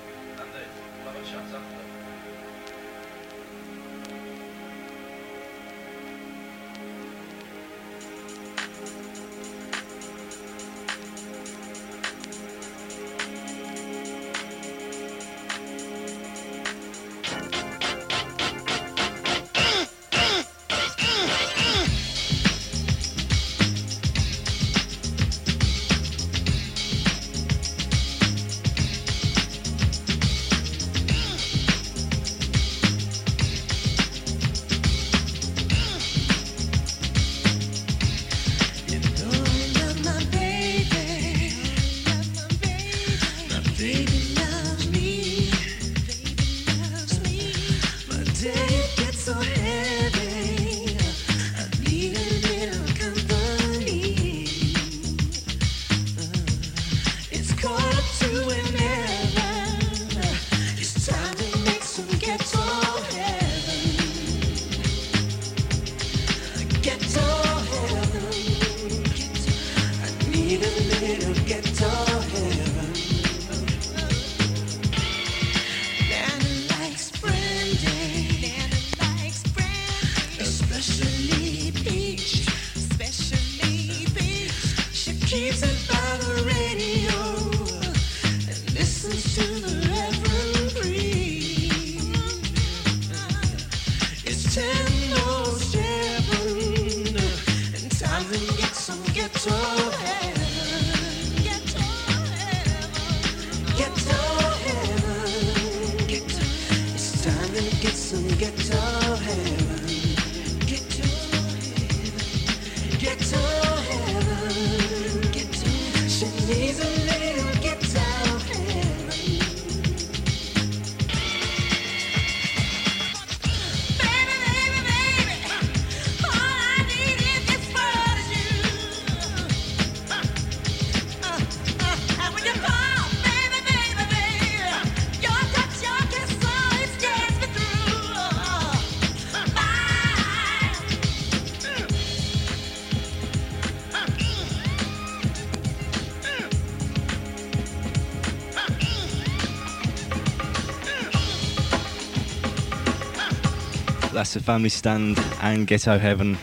That's the Family Stand and Ghetto Heaven.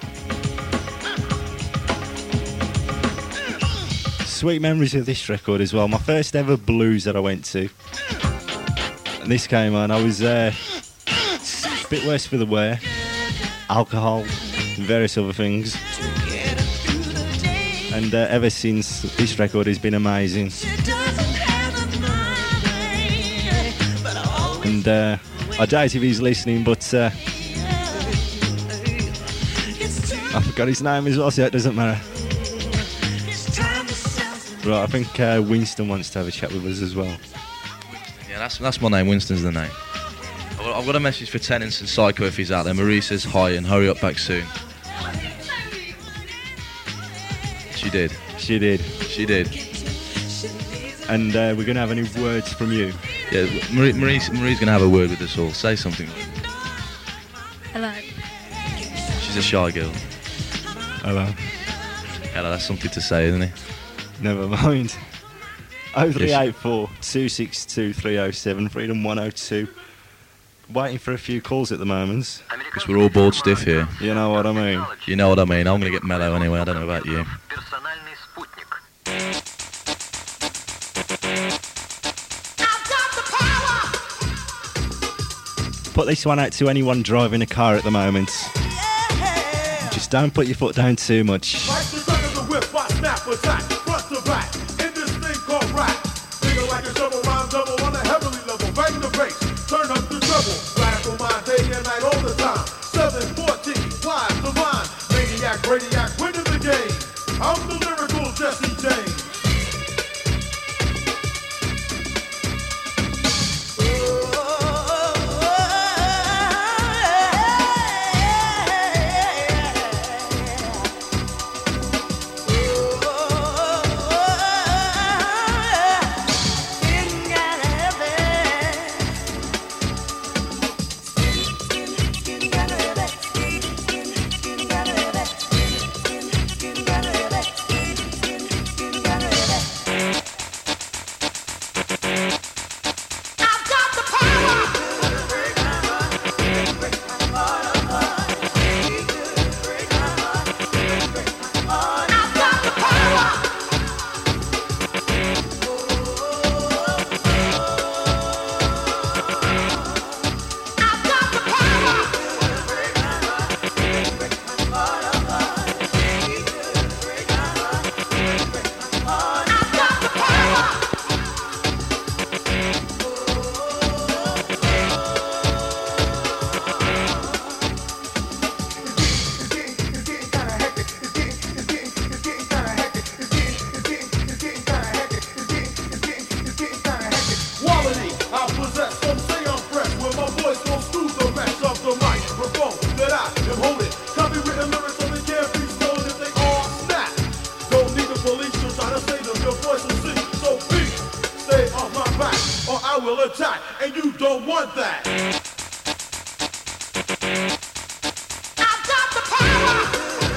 Sweet memories of this record as well. My first ever blues that I went to. And this came on. I was a bit worse for the wear. Alcohol and various other things. And ever since, this record has been amazing. And I doubt if he's listening, but I forgot his name as well, so it doesn't matter. Right, I think Winston wants to have a chat with us as well. Yeah, that's my name. Winston's the name. I've got a message for Tenants and Psycho if he's out there. Marie says hi and hurry up back soon. She did. She did. She did. And we're going to have any words from you. Yeah, Marie's going to have a word with us all. Say something. Hello. She's a shy girl. Hello. Hello, that's something to say, isn't it? Never mind. 0384 262 307, Freedom 102. Waiting for a few calls at the moment. Because we're all bored stiff here. You know what I mean? You know what I mean. I'm going to get mellow anyway. I don't know about you. Put this one out to anyone driving a car at the moment. Just don't put your foot down too much. Turn up the trouble, radical mind day and night all the time. 714, wise the mind, maniac, radiac, winning the game. I'm the lyrical Jesse James. attack, and you don't want that. I've got the power.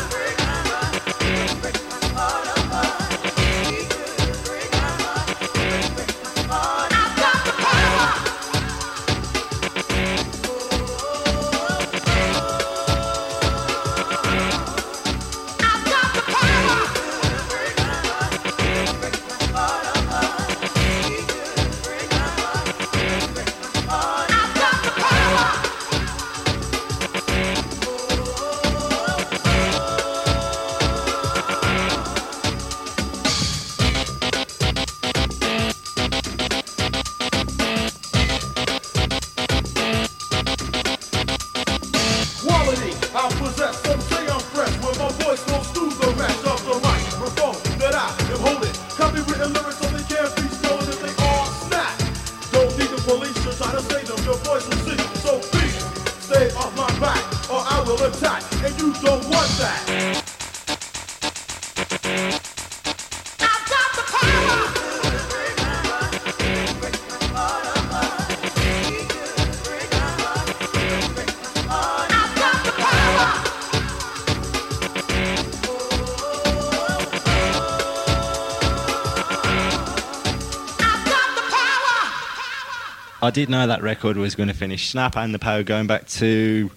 I did know that record was going to finish. Snap and the Power going back to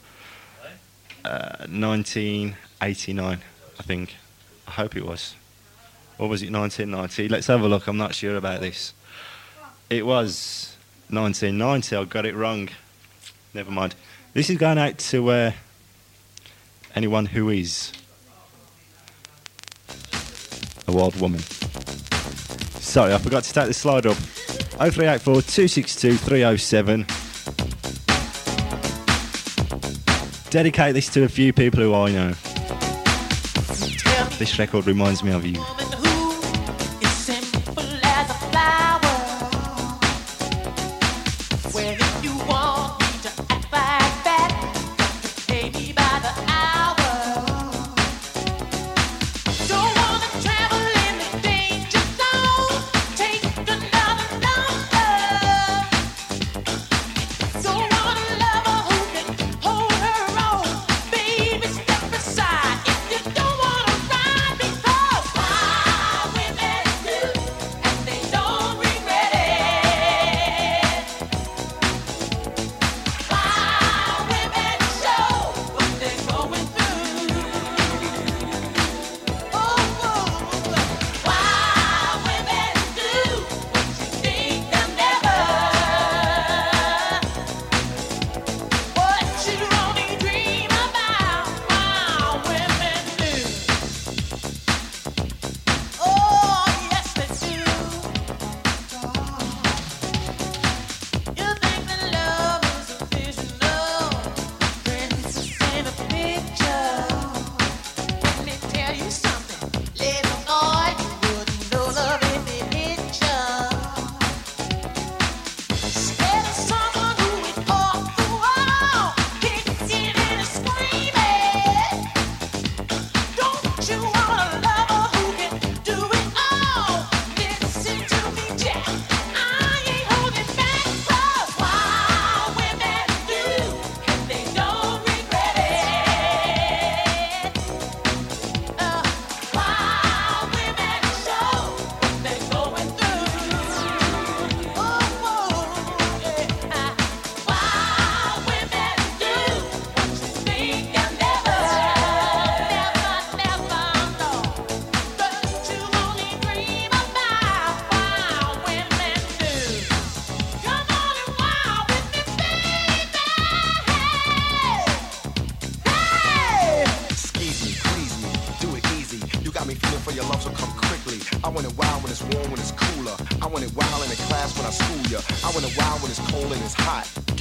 1989, I think. I hope it was. Or was it 1990? Let's have a look. I'm not sure about this. It was 1990. I got it wrong. Never mind. This is going out to anyone who is a wild woman. Sorry, I forgot to take the slide up. 0384 262 307. Dedicate this to a few people who I know. This record reminds me of you.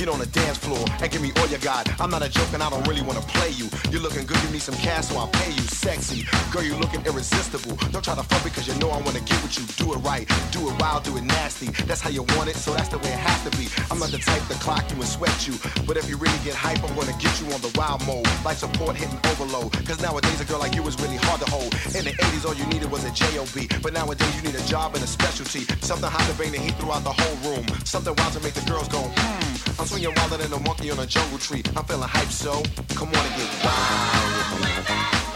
Get on the dance floor and give me all you got. I'm not a joke and I don't really wanna play you. You're looking good, you need some cash, so I'll pay you. Sexy, girl, you looking irresistible. Don't try to fuck because you know I wanna get with you. Do it right, do it wild, do it nasty. That's how you want it, so that's the way it has to be. I'm not the type to clock you and sweat you, but if you really get hype, I'm gonna get you on the wild mode. Life support hitting overload, cause nowadays a girl like you is really hard to hold. In the 80s, all you needed was a J.O.B., but nowadays you need a job and a specialty. Something hot to bring the heat throughout the whole room. Something wild to make the girls go, I'm swinging wilder than a monkey on a jungle tree. I'm feeling hype, so come on and get wild with me.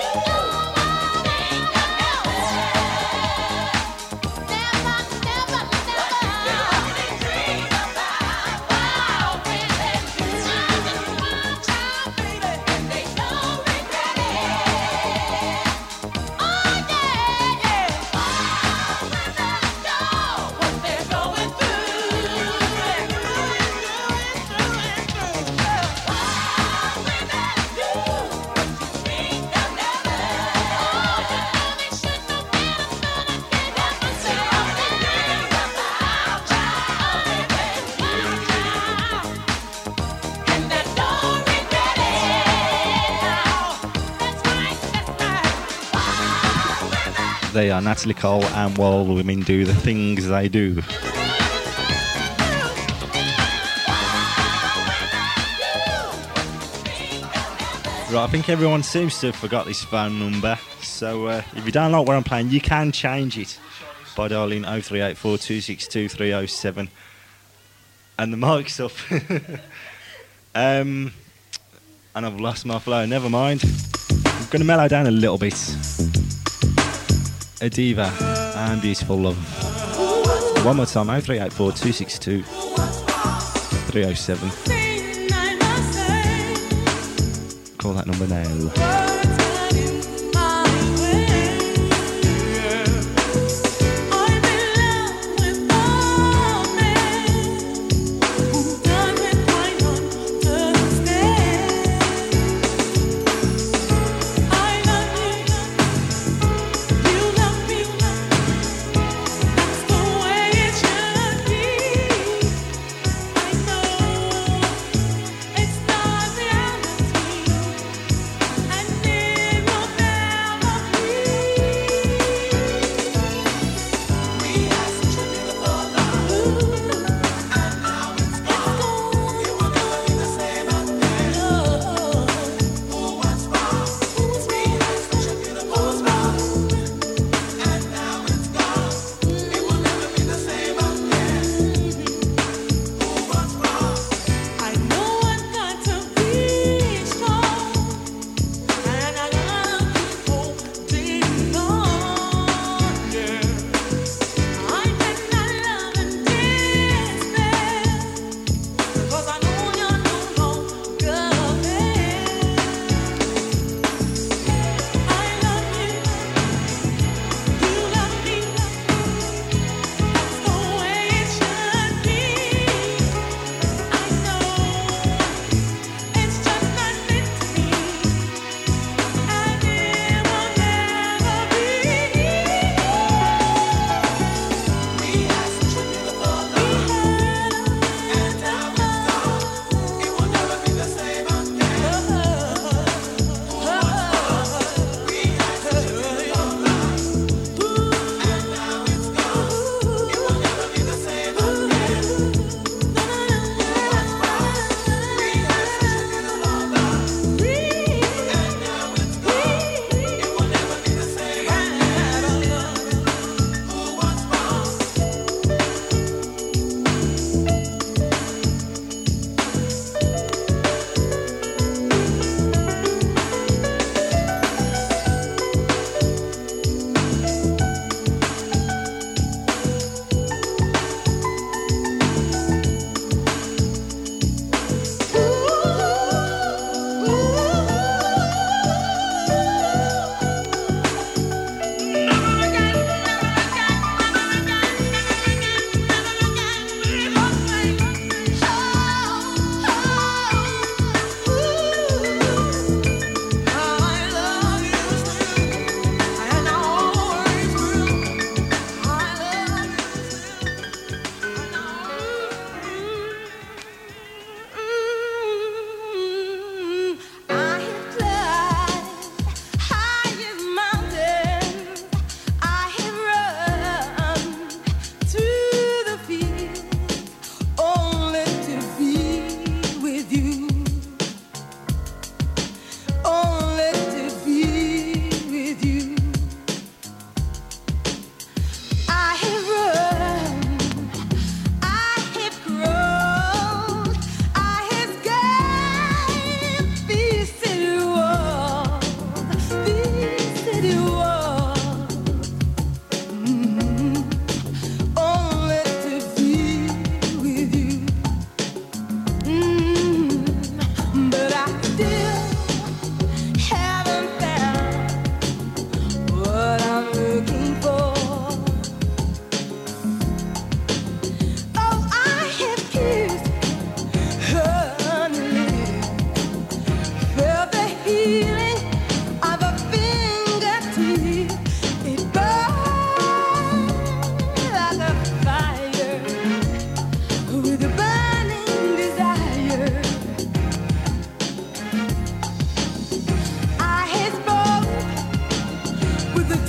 They are Natalie Cole and While Women Do the Things They Do. Right, I think everyone seems to have forgot this phone number, so if you don't like where I'm playing, you can change it by dialing 0384 262 307. And the mic's up. And I've lost my flow, never mind. I'm going to mellow down a little bit. A diva and Beautiful Love. One more time, 0384 262 307. Call that number now. And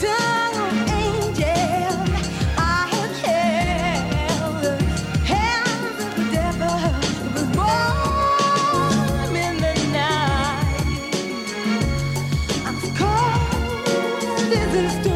This is